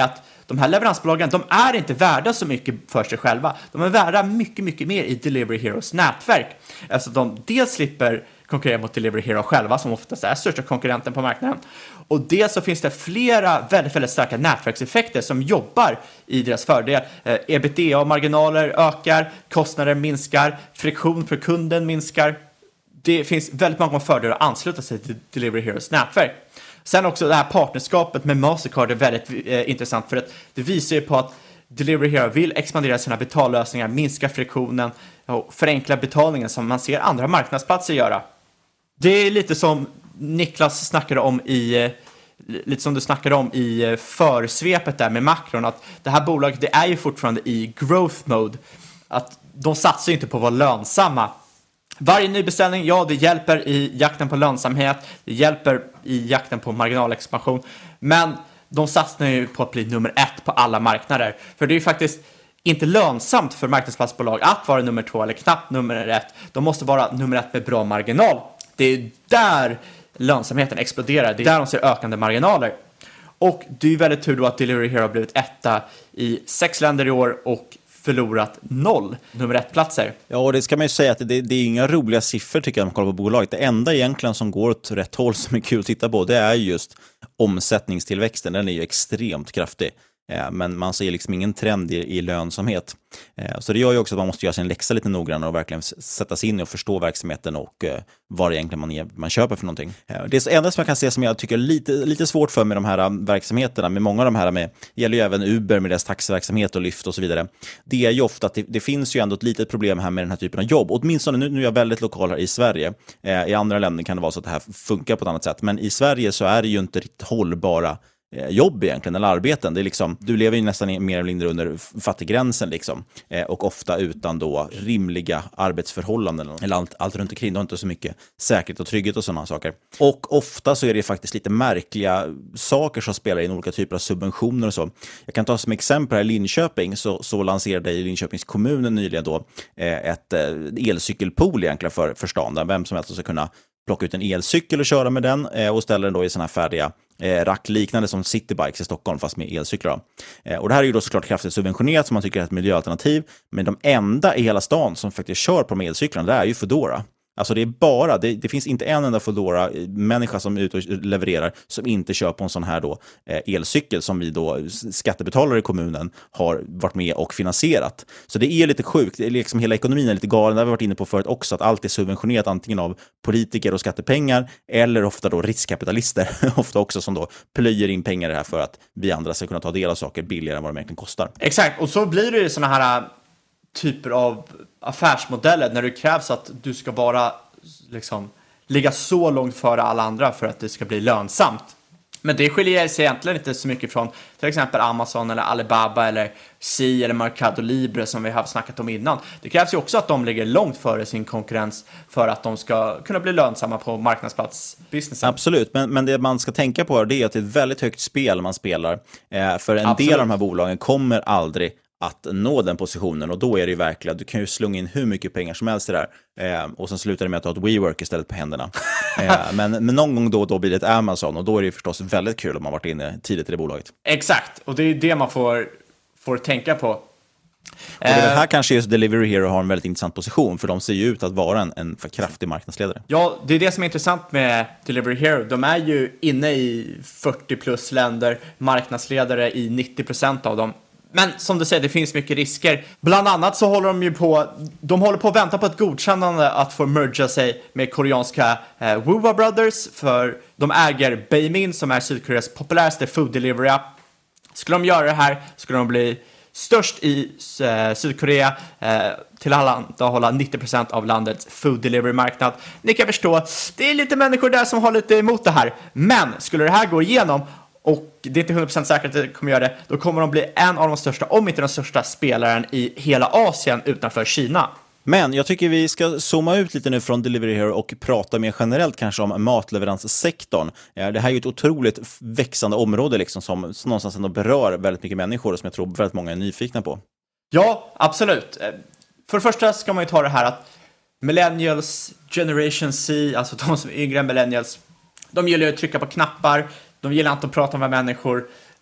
L: de här leveransbolagen, de är inte värda så mycket för sig själva. De är värda mycket, mycket mer i Delivery Heroes nätverk. Alltså de dels slipper konkurrera mot Delivery Hero själva, som oftast är största konkurrenten på marknaden. Och dels så finns det flera väldigt, väldigt starka nätverkseffekter som jobbar i deras fördel. Eh, ebitda-marginaler ökar, kostnader minskar, friktion för kunden minskar. Det finns väldigt många fördelar att ansluta sig till Delivery Heroes nätverk. Sen också det här partnerskapet med Mastercard är väldigt eh, intressant, för att det visar ju på att Delivery Hero vill expandera sina betallösningar, minska friktionen och förenkla betalningen som man ser andra marknadsplatser göra. Det är lite som Niklas snackade om i lite som du snackade om i försvepet där med makron, att det här bolaget, det är ju fortfarande i growth mode, att de satsar ju inte på att vara lönsamma. Varje nybeställning, ja, det hjälper i jakten på lönsamhet, det hjälper i jakten på marginalexpansion, men de satsar ju på att bli nummer ett på alla marknader, för det är ju faktiskt inte lönsamt för marknadsplatsbolag att vara nummer två eller knappt nummer ett. De måste vara nummer ett med bra marginal. Det är där lönsamheten exploderar. Det är där de ser ökande marginaler. Och det är ju väldigt tur då att Delivery Hero har blivit etta i sex länder i år och förlorat noll nummer ett-platser.
K: Ja, och det ska man ju säga att det, det är inga roliga siffror tycker jag om man kollar på bolaget. Det enda egentligen som går åt rätt håll som är kul att titta på, det är just omsättningstillväxten. Den är ju extremt kraftig. Men man ser liksom ingen trend i, i lönsamhet. Så det gör ju också att man måste göra sin läxa lite noggrannare och verkligen sätta sig in och förstå verksamheten och vad det egentligen man, är, man köper för någonting. Det enda som jag kan se som jag tycker är lite, lite svårt för med de här verksamheterna, med många av de här, med, det gäller ju även Uber med deras taxiverksamhet och Lyft och så vidare. Det är ju ofta att det, det finns ju ändå ett litet problem här med den här typen av jobb. Åtminstone nu, nu är jag väldigt lokal här i Sverige. I andra länder kan det vara så att det här funkar på ett annat sätt. Men i Sverige så är det ju inte riktigt hållbara jobb egentligen, eller arbeten. Det är liksom, du lever ju nästan mer eller mindre under fattiggränsen liksom, eh, och ofta utan då rimliga arbetsförhållanden eller allt, allt runt omkring. Du har inte så mycket säkerhet och trygghet och sådana saker. Och ofta så är det faktiskt lite märkliga saker som spelar in, olika typer av subventioner och så. Jag kan ta som exempel här i Linköping, så, så lanserade i Linköpings kommun nyligen då eh, ett eh, elcykelpool egentligen för, för stan, där vem som helst ska kunna plocka ut en elcykel och köra med den eh, och ställa den då i såna här färdiga eh, rackliknande som Citybikes i Stockholm, fast med elcyklar. Eh, och det här är ju då såklart kraftigt subventionerat, som man tycker är ett miljöalternativ, men de enda i hela stan som faktiskt kör på de elcyklarna, det är ju Foodora. Alltså det är bara, det, det finns inte en enda Foodora-människa som är ute och levererar som inte kör på en sån här då eh, elcykel som vi då skattebetalare i kommunen har varit med och finansierat. Så det är lite sjukt, det är liksom hela ekonomin är lite galen, det har vi varit inne på förut också, att allt är subventionerat antingen av politiker och skattepengar eller ofta då riskkapitalister, ofta också som då plöjer in pengar i det här för att vi andra ska kunna ta del av saker billigare än vad de egentligen kostar.
L: Exakt, och så blir det ju såna här typer av affärsmodeller när det krävs att du ska bara liksom ligga så långt före alla andra för att det ska bli lönsamt. Men det skiljer sig egentligen inte så mycket från till exempel Amazon eller Alibaba eller Si eller Mercado Libre som vi har snackat om innan. Det krävs ju också att de ligger långt före sin konkurrens för att de ska kunna bli lönsamma på marknadsplatsbusinessen.
K: Absolut, men, men det man ska tänka på är att det är ett väldigt högt spel man spelar. Eh, för en
L: Absolut.
K: del av de här bolagen kommer aldrig att nå den positionen, och då är det ju verkligen, du kan ju slunga in hur mycket pengar som helst i det där eh, och sen slutar det med att du har ett WeWork istället på händerna. eh, men, men någon gång då, då blir det ett Amazon, och då är det ju förstås väldigt kul om man varit inne tidigt i det bolaget.
L: Exakt, och det är det man får, får tänka på.
K: Och det är här kanske just Delivery Hero har en väldigt intressant position, för de ser ju ut att vara en, en för kraftig marknadsledare.
L: Ja, det är det som är intressant med Delivery Hero. De är ju inne i fyrtio plus länder, marknadsledare i nittio procent av dem. Men som du säger, det finns mycket risker. Bland annat så håller de ju på, de håller på att vänta på ett godkännande att få merga sig med koreanska eh, Woowa Brothers, för de äger Baemin som är Sydkoreas populäraste food delivery app. Skulle de göra det här skulle de bli störst i eh, Sydkorea, eh, till att hålla nittio procent av landets food delivery-marknad. Ni kan förstå, det är lite människor där som har lite emot det här. Men skulle det här gå igenom, och det är inte hundra procent säkert att det kommer göra det, då kommer de bli en av de största, om inte den största spelaren i hela Asien utanför Kina.
K: Men jag tycker vi ska zooma ut lite nu från Delivery Hero och prata mer generellt kanske om matleveranssektorn. Det här är ju ett otroligt växande område liksom, som, som någonstans ändå berör väldigt mycket människor och som jag tror väldigt många är nyfikna på.
L: Ja, absolut. För det första ska man ju ta det här att millennials, Generation C, alltså de som är yngre än millennials, de gillar ju att trycka på knappar, de gillar inte att prata med människor.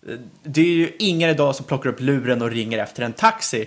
L: Det är ju ingen idag som plockar upp luren och ringer efter en taxi.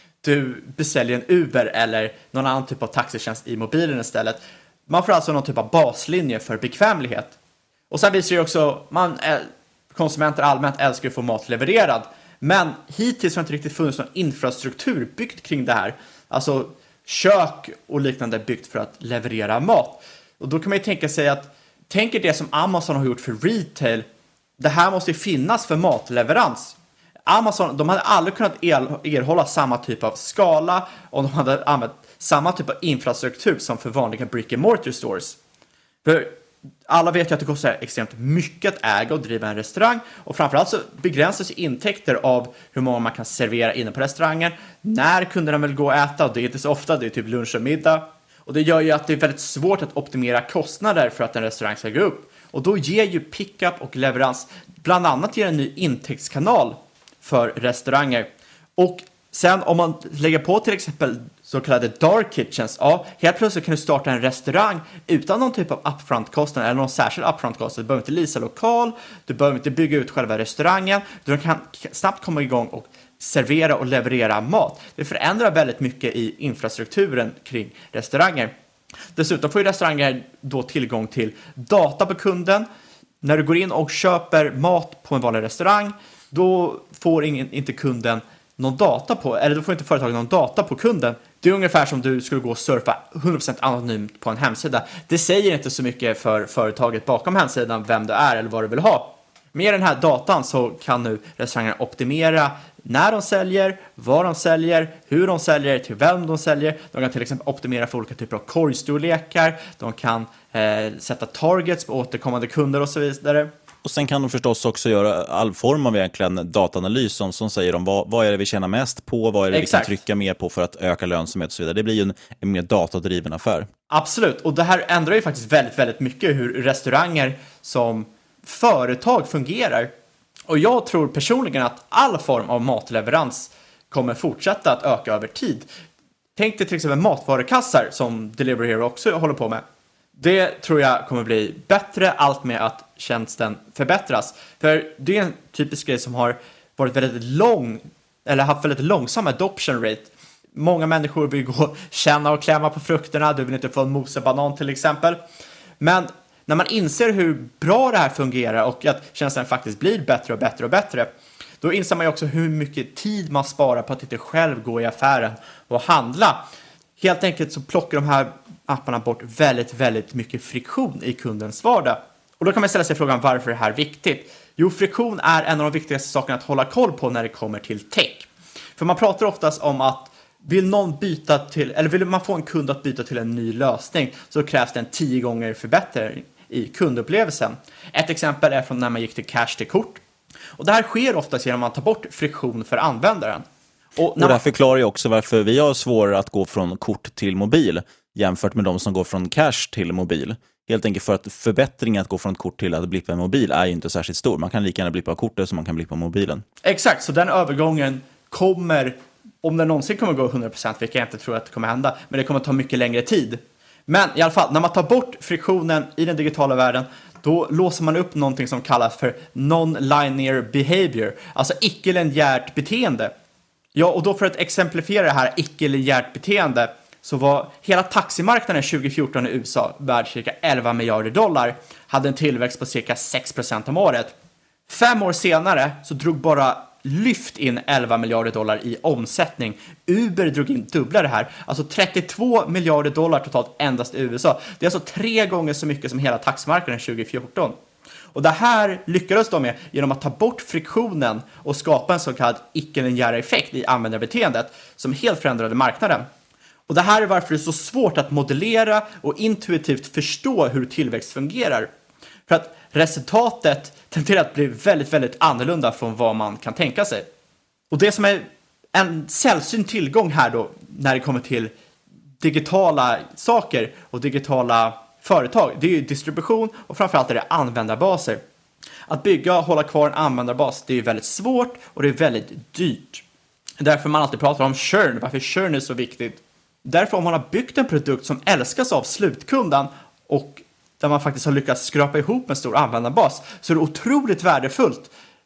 L: Du beställer en Uber eller någon annan typ av taxitjänst i mobilen istället. Man får alltså någon typ av baslinje för bekvämlighet. Och sen visar det också, man, konsumenter allmänt älskar att få mat levererad. Men hittills har inte riktigt funnits någon infrastruktur byggt kring det här. Alltså kök och liknande byggt för att leverera mat. Och då kan man ju tänka sig att, tänk er det som Amazon har gjort för retail. Det här måste ju finnas för matleverans. Amazon, de hade aldrig kunnat erhålla samma typ av skala om de hade använt samma typ av infrastruktur som för vanliga brick and mortar stores. För alla vet ju att det kostar extremt mycket att äga och driva en restaurang, och framförallt så begränsas intäkter av hur många man kan servera inne på restaurangen, när kunderna vill gå och äta, och det är inte så ofta, det är typ lunch och middag. Och det gör ju att det är väldigt svårt att optimera kostnader för att en restaurang ska gå upp. Och då ger ju pickup och leverans bland annat ger en ny intäktskanal för restauranger. Och sen om man lägger på till exempel så kallade dark kitchens, ja, helt plötsligt kan du starta en restaurang utan någon typ av upfront-kostnad eller någon särskild upfront-kostnad. Du behöver inte leasa lokal, du behöver inte bygga ut själva restaurangen, du kan snabbt komma igång och servera och leverera mat. Det förändrar väldigt mycket i infrastrukturen kring restauranger. Dessutom får ju restauranger då tillgång till data på kunden. När du går in och köper mat på en vanlig restaurang, då får ingen, inte kunden någon data på, eller då får inte företaget någon data på kunden. Det är ungefär som du skulle gå och surfa hundra procent anonymt på en hemsida. Det säger inte så mycket för företaget bakom hemsidan vem du är eller vad du vill ha. Med den här datan så kan nu restaurangerna optimera när de säljer, vad de säljer, hur de säljer, till vem de säljer. De kan till exempel optimera för olika typer av korgstorlekar. De kan eh, sätta targets på återkommande kunder och så vidare.
K: Och sen kan de förstås också göra all form av egentligen dataanalys som, som säger om vad, vad är det vi tjänar mest på, vad är det Exakt. vi kan trycka mer på för att öka lönsamhet och så vidare. Det blir ju en, en mer datadriven affär.
L: Absolut, och det här ändrar ju faktiskt väldigt, väldigt mycket hur restauranger som företag fungerar. Och jag tror personligen att all form av matleverans kommer fortsätta att öka över tid. Tänk dig till exempel matvarukassar som Delivery Hero också håller på med. Det tror jag kommer bli bättre allt med att tjänsten förbättras. För det är en typisk grej som har varit väldigt lång, eller haft väldigt långsam adoption rate. Många människor vill gå känna och klämma på frukterna. Du vill inte få en mosebanan till exempel. Men när man inser hur bra det här fungerar och att tjänsten faktiskt blir bättre och bättre och bättre, då inser man ju också hur mycket tid man sparar på att inte själv gå i affären och handla. Helt enkelt så plockar de här apparna bort väldigt, väldigt mycket friktion i kundens vardag. Och då kan man ställa sig frågan, varför är det här viktigt? Jo, friktion är en av de viktigaste sakerna att hålla koll på när det kommer till tech. För man pratar oftast om att vill någon byta till, eller vill man få en kund att byta till en ny lösning, så krävs det en tio gånger förbättring i kundupplevelsen. Ett exempel är från när man gick till cash till kort. Och det här sker oftast genom att man tar bort friktion för användaren.
K: Och, och det här förklarar ju också varför vi har svårare att gå från kort till mobil jämfört med de som går från cash till mobil. Helt enkelt för att förbättringen att gå från ett kort till att blippa en mobil är ju inte särskilt stor. Man kan lika gärna blippa kortet som man kan blippa mobilen.
L: Exakt, så den övergången kommer, om den någonsin kommer gå hundra procent, vilket jag inte tror att det kommer hända, men det kommer ta mycket längre tid. Men i alla fall, när man tar bort friktionen i den digitala världen, då låser man upp någonting som kallas för non-linear behavior, alltså icke-linjärt beteende. Ja, och då för att exemplifiera det här icke-linjärt beteende, så var hela taximarknaden tjugo fjorton i U S A värd cirka elva miljarder dollar, hade en tillväxt på cirka sex procent om året. Fem år senare så drog bara Lyft in elva miljarder dollar i omsättning. Uber drog in dubbla det här, alltså trettiotvå miljarder dollar totalt endast i U S A. Det är alltså tre gånger så mycket som hela taximarknaden tjugo fjorton. Och det här lyckades de med genom att ta bort friktionen och skapa en så kallad icke-linjär effekt i användarbeteendet som helt förändrade marknaden. Och det här är varför det är så svårt att modellera och intuitivt förstå hur tillväxt fungerar. För att resultatet tenderar att bli väldigt, väldigt annorlunda från vad man kan tänka sig. Och det som är en sällsynt tillgång här då, när det kommer till digitala saker och digitala företag, det är ju distribution och framförallt är det användarbaser. Att bygga och hålla kvar en användarbas, det är väldigt svårt och det är väldigt dyrt. Därför man alltid pratar om churn, varför churn är så viktigt. Därför om man har byggt en produkt som älskas av slutkunden och där man faktiskt har lyckats skrapa ihop en stor användarbas, så är det otroligt värdefullt.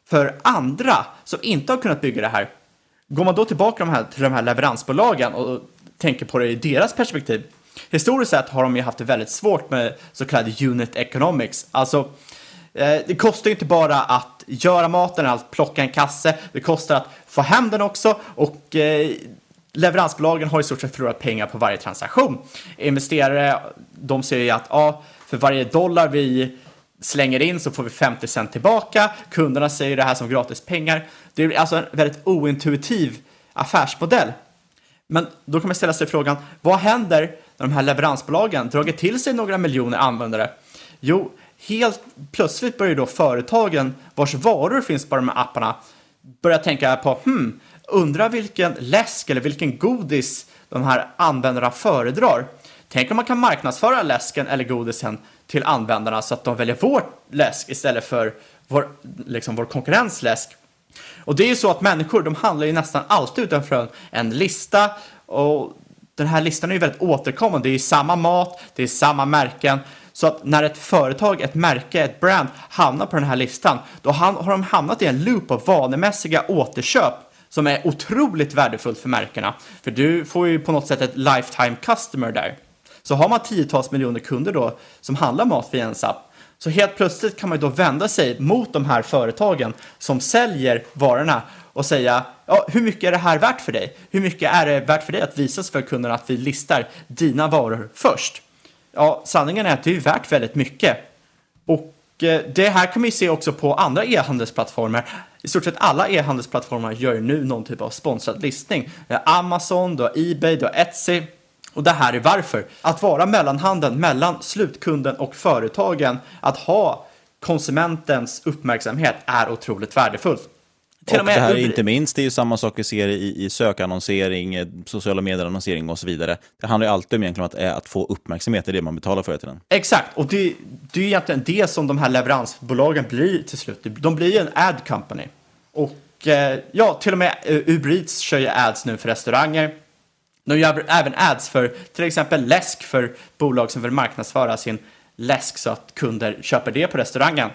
L: för andra som inte har kunnat bygga det här. Går man då tillbaka de här, till de här leveransbolagen och tänker på det i deras perspektiv. Historiskt sett har de ju haft det väldigt svårt med så kallad unit economics. Alltså, eh, det kostar ju inte bara att göra maten, att plocka en kasse. Det kostar att få hem den också. Och eh, leveransbolagen har i stort sett förlorat pengar på varje transaktion. Investerare, de säger ju att ja, för varje dollar vi slänger in så får vi femtio cent tillbaka. Kunderna säger det här som gratis pengar. Det är alltså en väldigt ointuitiv affärsmodell. Men då kan man ställa sig frågan, vad händer när de här leveransbolagen drar till sig några miljoner användare? Jo, helt plötsligt börjar då företagen vars varor finns på de här apparna börja tänka på, hmm, undrar vilken läsk eller vilken godis de här användarna föredrar. Tänk om man kan marknadsföra läsken eller godisen till användarna så att de väljer vår läsk istället för vår, liksom vår konkurrensläsk. Och det är ju så att människor, de handlar ju nästan alltid utanför en lista, och den här listan är ju väldigt återkommande. Det är samma mat, det är samma märken. Så att när ett företag, ett märke, ett brand hamnar på den här listan, då har de hamnat i en loop av vanemässiga återköp som är otroligt värdefullt för märkena. För du får ju på något sätt ett lifetime customer där. Så har man tiotals miljoner kunder då som handlar mat via en app, så helt plötsligt kan man ju då vända sig mot de här företagen som säljer varorna och säga, ja, hur mycket är det här värt för dig? Hur mycket är det värt för dig att visas för kunderna att vi listar dina varor först? Ja, sanningen är att det är värt väldigt mycket. Och eh, det här kan vi se också på andra e-handelsplattformar. I stort sett alla e-handelsplattformar gör ju nu någon typ av sponsrad listning. Amazon, då eBay, då Etsy. Och det här är varför. Att vara mellanhanden mellan slutkunden och företagen, att ha konsumentens uppmärksamhet är otroligt värdefullt.
K: Till och, med och det här är inte minst, det är ju samma sak vi ser i, i sökannonsering, sociala medier-annonsering och så vidare. Det handlar ju alltid om egentligen att, att få uppmärksamhet, det är det man betalar för till den.
L: Exakt, och det, det är egentligen det som de här leveransbolagen blir till slut. De blir ju en ad company. Och ja, till och med Uber Eats kör ju ads nu för restauranger. De gör även ads för till exempel läsk för bolag som vill marknadsföra sin läsk så att kunder köper det på restaurangen.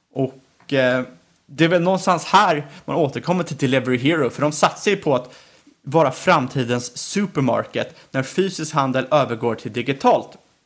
L: Och eh, det är väl någonstans här man återkommer till Delivery Hero, för de satsar ju på att vara framtidens supermarket när fysisk handel övergår till digitalt.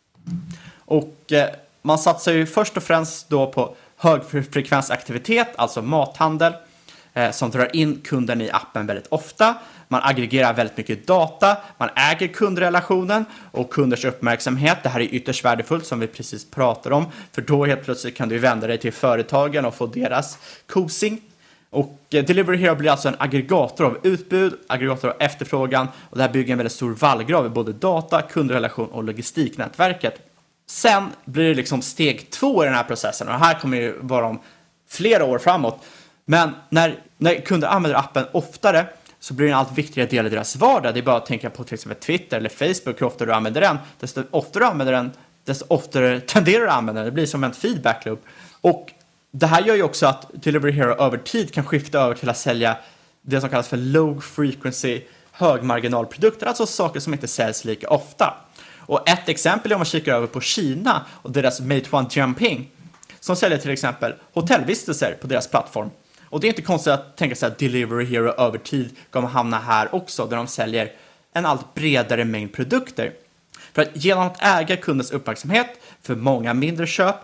L: Och eh, man satsar ju först och främst då på högfrekvensaktivitet, alltså mathandel, eh, som drar in kunden i appen väldigt ofta. Man aggregerar väldigt mycket data, man äger kundrelationen och kunders uppmärksamhet. Det här är ytterst värdefullt som vi precis pratade om, för då helt plötsligt kan du vända dig till företagen och få deras kosing. Och eh, Delivery Hero blir alltså en aggregator av utbud, aggregator av efterfrågan, och det här bygger en väldigt stor vallgrav i både data, kundrelation och logistiknätverket. Sen blir det liksom steg två i den här processen, och det här kommer ju vara om flera år framåt. Men när, när kunder använder appen oftare så blir det en allt viktigare del i deras vardag. Det är bara att tänka på till exempel Twitter eller Facebook, hur ofta du använder den. Desto oftare du använder den, desto oftare tenderar du att använda den. Det blir som en feedback loop. Och det här gör ju också att Delivery Hero över tid kan skifta över till att sälja det som kallas för low frequency, högmarginalprodukter. Alltså saker som inte säljs lika ofta. Och ett exempel är om man kikar över på Kina och deras Meituan Dianping, som säljer till exempel hotellvistelser på deras plattform. Och det är inte konstigt att tänka sig att Delivery Hero över tid kommer hamna här också, där de säljer en allt bredare mängd produkter. För att genom att äga kundens uppmärksamhet för många mindre köp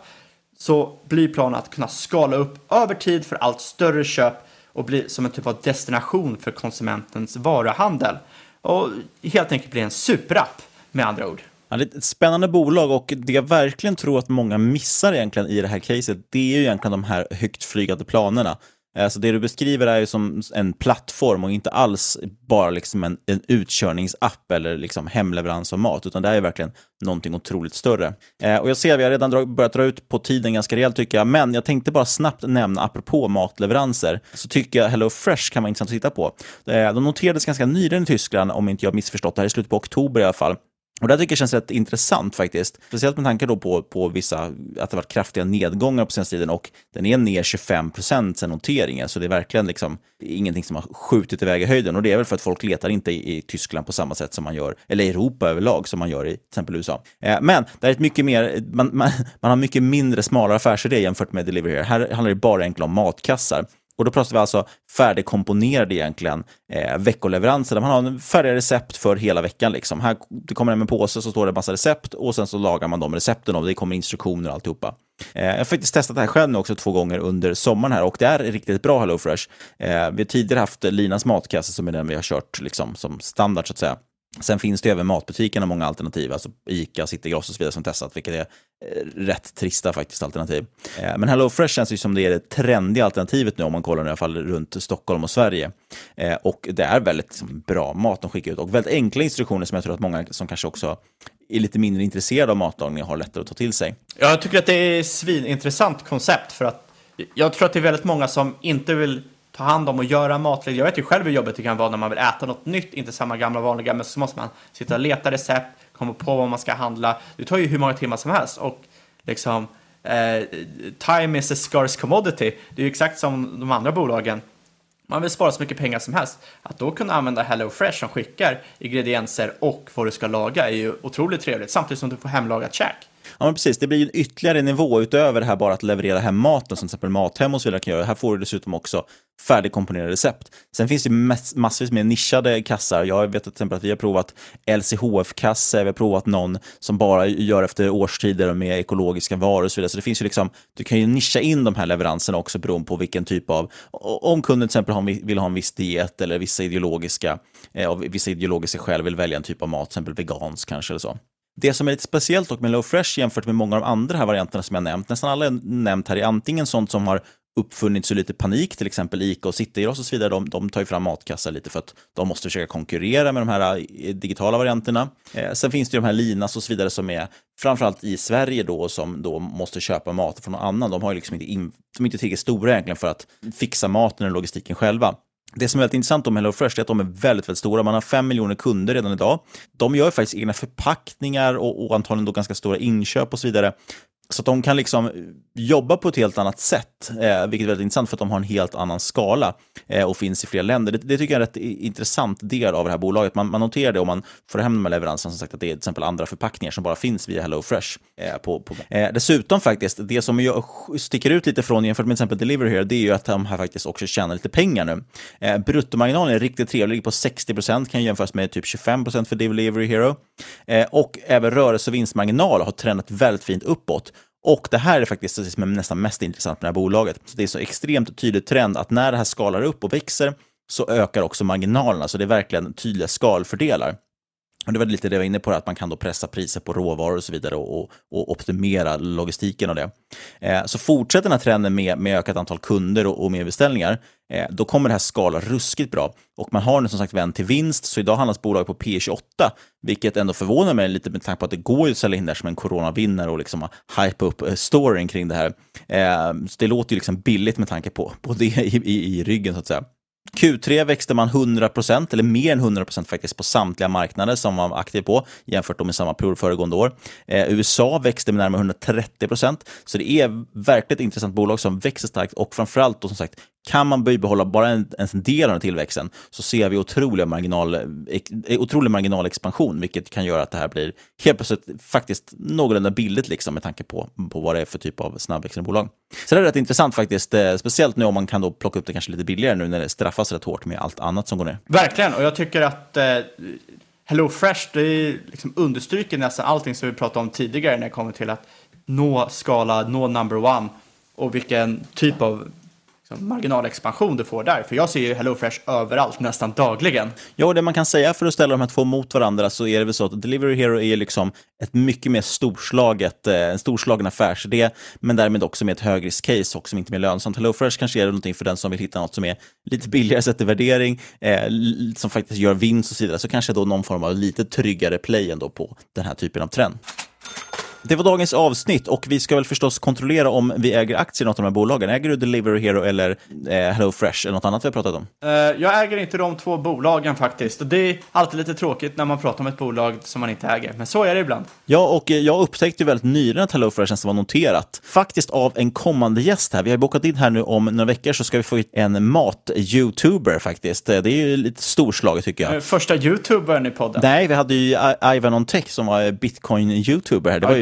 L: så blir planen att kunna skala upp över tid för allt större köp och bli som en typ av destination för konsumentens varuhandel. Och helt enkelt bli en superapp med andra ord.
K: Ja, det är ett spännande bolag, och det jag verkligen tror att många missar egentligen i det här caset, det är ju egentligen de här högt flygande planerna. Alltså det du beskriver är ju som en plattform och inte alls bara liksom en, en utkörningsapp eller liksom hemleverans av mat, utan det är ju verkligen någonting otroligt större. Eh, och jag ser att vi har redan drag, börjat dra ut på tiden ganska rejält tycker jag, men jag tänkte bara snabbt nämna, apropå matleveranser, så tycker jag HelloFresh kan vara intressant att titta på. Eh, de noterades ganska nyligen i Tyskland, om inte jag missförstått det här, i slutet på oktober i alla fall. Och det tycker jag känns rätt intressant faktiskt. Speciellt med tanke då på, på vissa, att det varit kraftiga nedgångar på senaste tiden, och den är ner tjugofem procent sen noteringen. Så det är verkligen liksom ingenting som har skjutit iväg i höjden. Och det är väl för att folk letar inte i, i Tyskland på samma sätt som man gör, eller i Europa överlag som man gör i till exempel U S A. Eh, men det är ett mycket mer, man, man, man har mycket mindre smalare affärsidé jämfört med Delivery Hero. Här handlar det bara enkelt om matkassar. Och då pratar vi alltså färdigkomponerade egentligen eh, veckoleveranser där man har en färdiga recept för hela veckan. Liksom. Här det kommer hem en påse så står det en massa recept och sen så lagar man de recepten och det kommer instruktioner och alltihopa. Eh, jag har faktiskt testat det här själv nu också två gånger under sommaren här och det är riktigt bra HelloFresh. Eh, vi har tidigare haft Linas matkasse som är den vi har kört liksom, som standard så att säga. Sen finns det även matbutikerna många alternativ, alltså Ica, Citygross och så vidare som testat, vilket är eh, rätt trista faktiskt alternativ. Eh, men HelloFresh känns ju som det är det trendiga alternativet nu om man kollar i alla fall runt Stockholm och Sverige. Eh, och det är väldigt liksom, bra mat de skickar ut och väldigt enkla instruktioner som jag tror att många som kanske också är lite mindre intresserade av matlagning har lättare att ta till sig.
L: Jag tycker att det är ett svinintressant koncept för att jag tror att det är väldigt många som inte vill ta hand om och göra matlägg. Jag vet ju själv hur jobbet det kan vara när man vill äta något nytt, inte samma gamla vanliga, men så måste man sitta och leta recept, komma på vad man ska handla. Det tar ju hur många timmar som helst och liksom eh, time is a scarce commodity. Det är ju exakt som de andra bolagen. Man vill spara så mycket pengar som helst. Att då kunna använda HelloFresh som skickar ingredienser och vad du ska laga är ju otroligt trevligt, samtidigt som du får hemlagat käk.
K: Ja, men precis. Det blir en ytterligare nivå utöver det här bara att leverera hem maten som till exempel Mathem och så vidare kan göra. Här får du dessutom också färdigkomponerade recept. Sen finns det mass- massvis med nischade kassar. Jag vet till exempel att vi har provat L C H F-kasse, vi har provat någon som bara gör efter årstider med ekologiska varor och så vidare. Så det finns ju liksom, du kan ju nischa in de här leveranserna också beroende på vilken typ av, om kunden till exempel vill ha en viss diet eller vissa ideologiska, av vissa ideologiska skäl vill välja en typ av mat, till exempel vegansk kanske eller så. Det som är lite speciellt dock med HelloFresh jämfört med många av de andra här varianterna som jag nämnt, nästan alla är nämnt här är antingen sånt som har uppfunnits i lite panik, till exempel Ica och Citygross och så vidare, de, de tar ju fram matkassar lite för att de måste försöka konkurrera med de här digitala varianterna. Eh, sen finns det ju de här Linas och så vidare som är framförallt i Sverige då som då måste köpa mat från någon annan. De har ju liksom inte, in, de är inte tillräckligt stora egentligen för att fixa maten och logistiken själva. Det som är väldigt intressant om HelloFresh är att de är väldigt, väldigt stora. Man har fem miljoner kunder redan idag. De gör faktiskt egna förpackningar och, och antagligen då ganska stora inköp och så vidare. Så att de kan liksom jobba på ett helt annat sätt, eh, vilket är väldigt intressant för att de har en helt annan skala eh, och finns i flera länder. Det, det tycker jag är en rätt intressant del av det här bolaget. Man, man noterar det om man får hem de här leveranserna, som sagt att det är till exempel andra förpackningar som bara finns via HelloFresh. Eh, på, på. Eh, dessutom faktiskt, det som jag sticker ut lite från jämfört med till exempel Delivery Hero, det är ju att de här faktiskt också tjänar lite pengar nu. Eh, bruttomarginalen är riktigt trevlig, på sextio procent, kan jämföras med typ tjugofem procent för Delivery Hero. Eh, och även rörelse- och vinstmarginal har tränat väldigt fint uppåt. Och det här är faktiskt det som är nästan mest intressant med det här bolaget. Så det är så extremt tydlig trend att när det här skalar upp och växer så ökar också marginalerna. Så det är verkligen tydliga skalfördelar. Och det var lite det jag var inne på, att man kan då pressa priser på råvaror och så vidare och, och, och optimera logistiken och det. Eh, så fortsätter den här trenden med, med ökat antal kunder och, och mer beställningar, eh, då kommer det här skala ruskigt bra. Och man har nu som sagt vänt till vinst, så idag handlas bolaget på P tjugoåtta, vilket ändå förvånar mig lite med tanke på att det går ju att sälja in där som en coronavinnare och liksom hype upp storyn kring det här. Eh, så det låter ju liksom billigt med tanke på, på det i, i, i ryggen så att säga. Q tre växte man hundra procent eller mer än hundra procent faktiskt på samtliga marknader som man var aktiv på jämfört med samma period föregående år. Eh, U S A växte med närmare hundratrettio procent, så det är verkligen ett intressant bolag som växer starkt, och framförallt då som sagt, kan man bibehålla bara en, en del av den tillväxten så ser vi otroliga marginal, otrolig marginalexpansion, vilket kan göra att det här blir helt plötsligt faktiskt någorlunda billigt liksom, med tanke på, på vad det är för typ av snabbväxande bolag. Så det är rätt intressant faktiskt, eh, speciellt nu om man kan då plocka upp det kanske lite billigare nu när det straffas rätt hårt med allt annat som går ner.
L: Verkligen, och jag tycker att eh, HelloFresh, det liksom understryker nästan allting som vi pratade om tidigare när det kommer till att nå skala, nå number one och vilken typ av marginalexpansion du får där. För jag ser ju HelloFresh överallt nästan dagligen.
K: Ja, och det man kan säga för att ställa de här två mot varandra, så är det väl så att Delivery Hero är liksom ett mycket mer storslaget, en storslagen affärsidé, men därmed också med ett högriskcase och som inte är mer lönsamt. HelloFresh kanske är det någonting för den som vill hitta något som är lite billigare sett i värdering, eh, som faktiskt gör vinst och så vidare, så kanske då någon form av lite tryggare play ändå på den här typen av trend. Det var dagens avsnitt, och vi ska väl förstås kontrollera om vi äger aktier i något av de här bolagen. Äger du Delivery Hero eller eh, HelloFresh eller något annat vi har pratat om?
L: Uh, jag äger inte de två bolagen faktiskt, och det är alltid lite tråkigt när man pratar om ett bolag som man inte äger, men så är det ibland.
K: Ja, och jag upptäckte väldigt nyligen att HelloFresh var noterat faktiskt av en kommande gäst här. Vi har bokat in här nu om några veckor, så ska vi få en mat-youtuber faktiskt. Det är ju lite storslaget tycker jag.
L: Uh, första youtubern i podden.
K: Nej, vi hade ju Ivan on Tech som var Bitcoin-youtuber här. Det var ju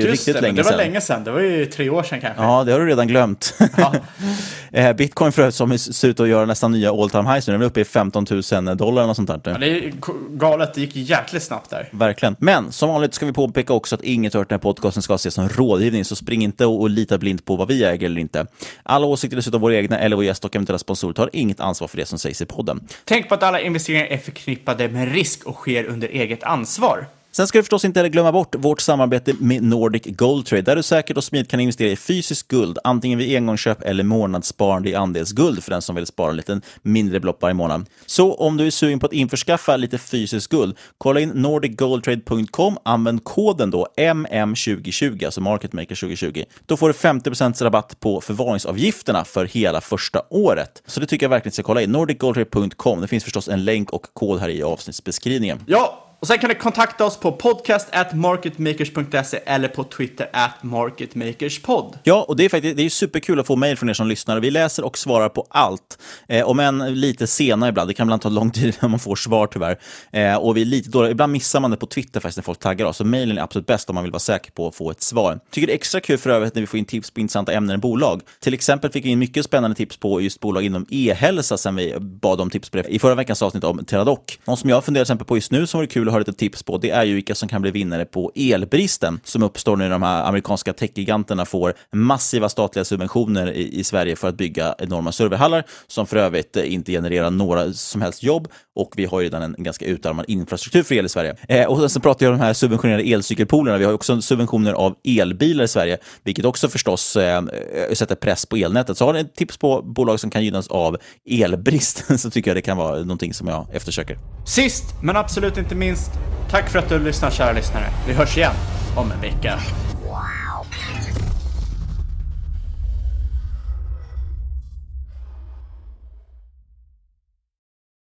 L: Just
K: riktigt
L: det,
K: länge
L: det var
K: sedan.
L: länge sedan. Det var ju tre år sedan kanske.
K: Ja, det har du redan glömt. Ja. Bitcoin för övrigt som ser ut att göra nästan nya all time highs nu. Den är uppe i femton tusen dollar och sånt där.
L: Ja, det är galet. Det gick jäkligt snabbt där.
K: Verkligen. Men som vanligt ska vi påpeka också att inget hört den här podcasten ska ses som rådgivning, så spring inte och, och lita blind på vad vi äger eller inte. Alla åsikter dessutom våra egna eller vår gäst och eventuella sponsorer tar inget ansvar för det som sägs i podden.
L: Tänk på att alla investeringar är förknippade med risk och sker under eget ansvar.
K: Sen ska du förstås inte heller glömma bort vårt samarbete med Nordic Gold Trade, där du säkert och smidigt kan investera i fysisk guld, antingen vid engångsköp eller månadssparande i andelsguld för den som vill spara en liten mindre belopp varje månad. Så om du är sugen på att införskaffa lite fysisk guld, kolla in nordic gold trade punkt com, använd koden då M M tjugo tjugo, alltså Market Maker tjugo tjugo. Då får du femtio procent rabatt på förvaringsavgifterna för hela första året. Så det tycker jag verkligen ska kolla in, nordic gold trade punkt com. Det finns förstås en länk och kod här i avsnittsbeskrivningen.
L: Ja! Och sen kan du kontakta oss på podcast at marketmakers punkt se eller på Twitter at marketmakerspod.
K: Ja, och det är faktiskt det är superkul att få mejl från er som lyssnar. Vi läser och svarar på allt. Eh, om än lite senare ibland. Det kan ibland ta lång tid när man får svar tyvärr. Eh, och vi är lite dåliga. Ibland missar man det på Twitter faktiskt när folk taggar oss. Så mejlen är absolut bäst om man vill vara säker på att få ett svar. Tycker det är extra kul för övrigt när vi får in tips på intressanta ämnen i bolag. Till exempel fick vi in mycket spännande tips på just bolag inom e-hälsa sen vi bad om tips på det i förra veckans avsnitt om Teladoc. Någon som jag funderar exempel på just nu som var det kul att ha lite tips på, det är ju vilka som kan bli vinnare på elbristen som uppstår när de här amerikanska techgiganterna får massiva statliga subventioner i, i Sverige för att bygga enorma serverhallar som för övrigt inte genererar några som helst jobb, och vi har ju redan en, en ganska utarmad infrastruktur för el i Sverige. Eh, och sen pratar jag om de här subventionerade elcykelpoolerna. Vi har ju också subventioner av elbilar i Sverige, vilket också förstås eh, sätter press på elnätet. Så har ni ett tips på bolag som kan gynnas av elbrist så tycker jag det kan vara någonting som jag eftersöker.
L: Sist, men absolut inte minst, tack för att du lyssnar, kära lyssnare. Vi hörs igen om en vecka.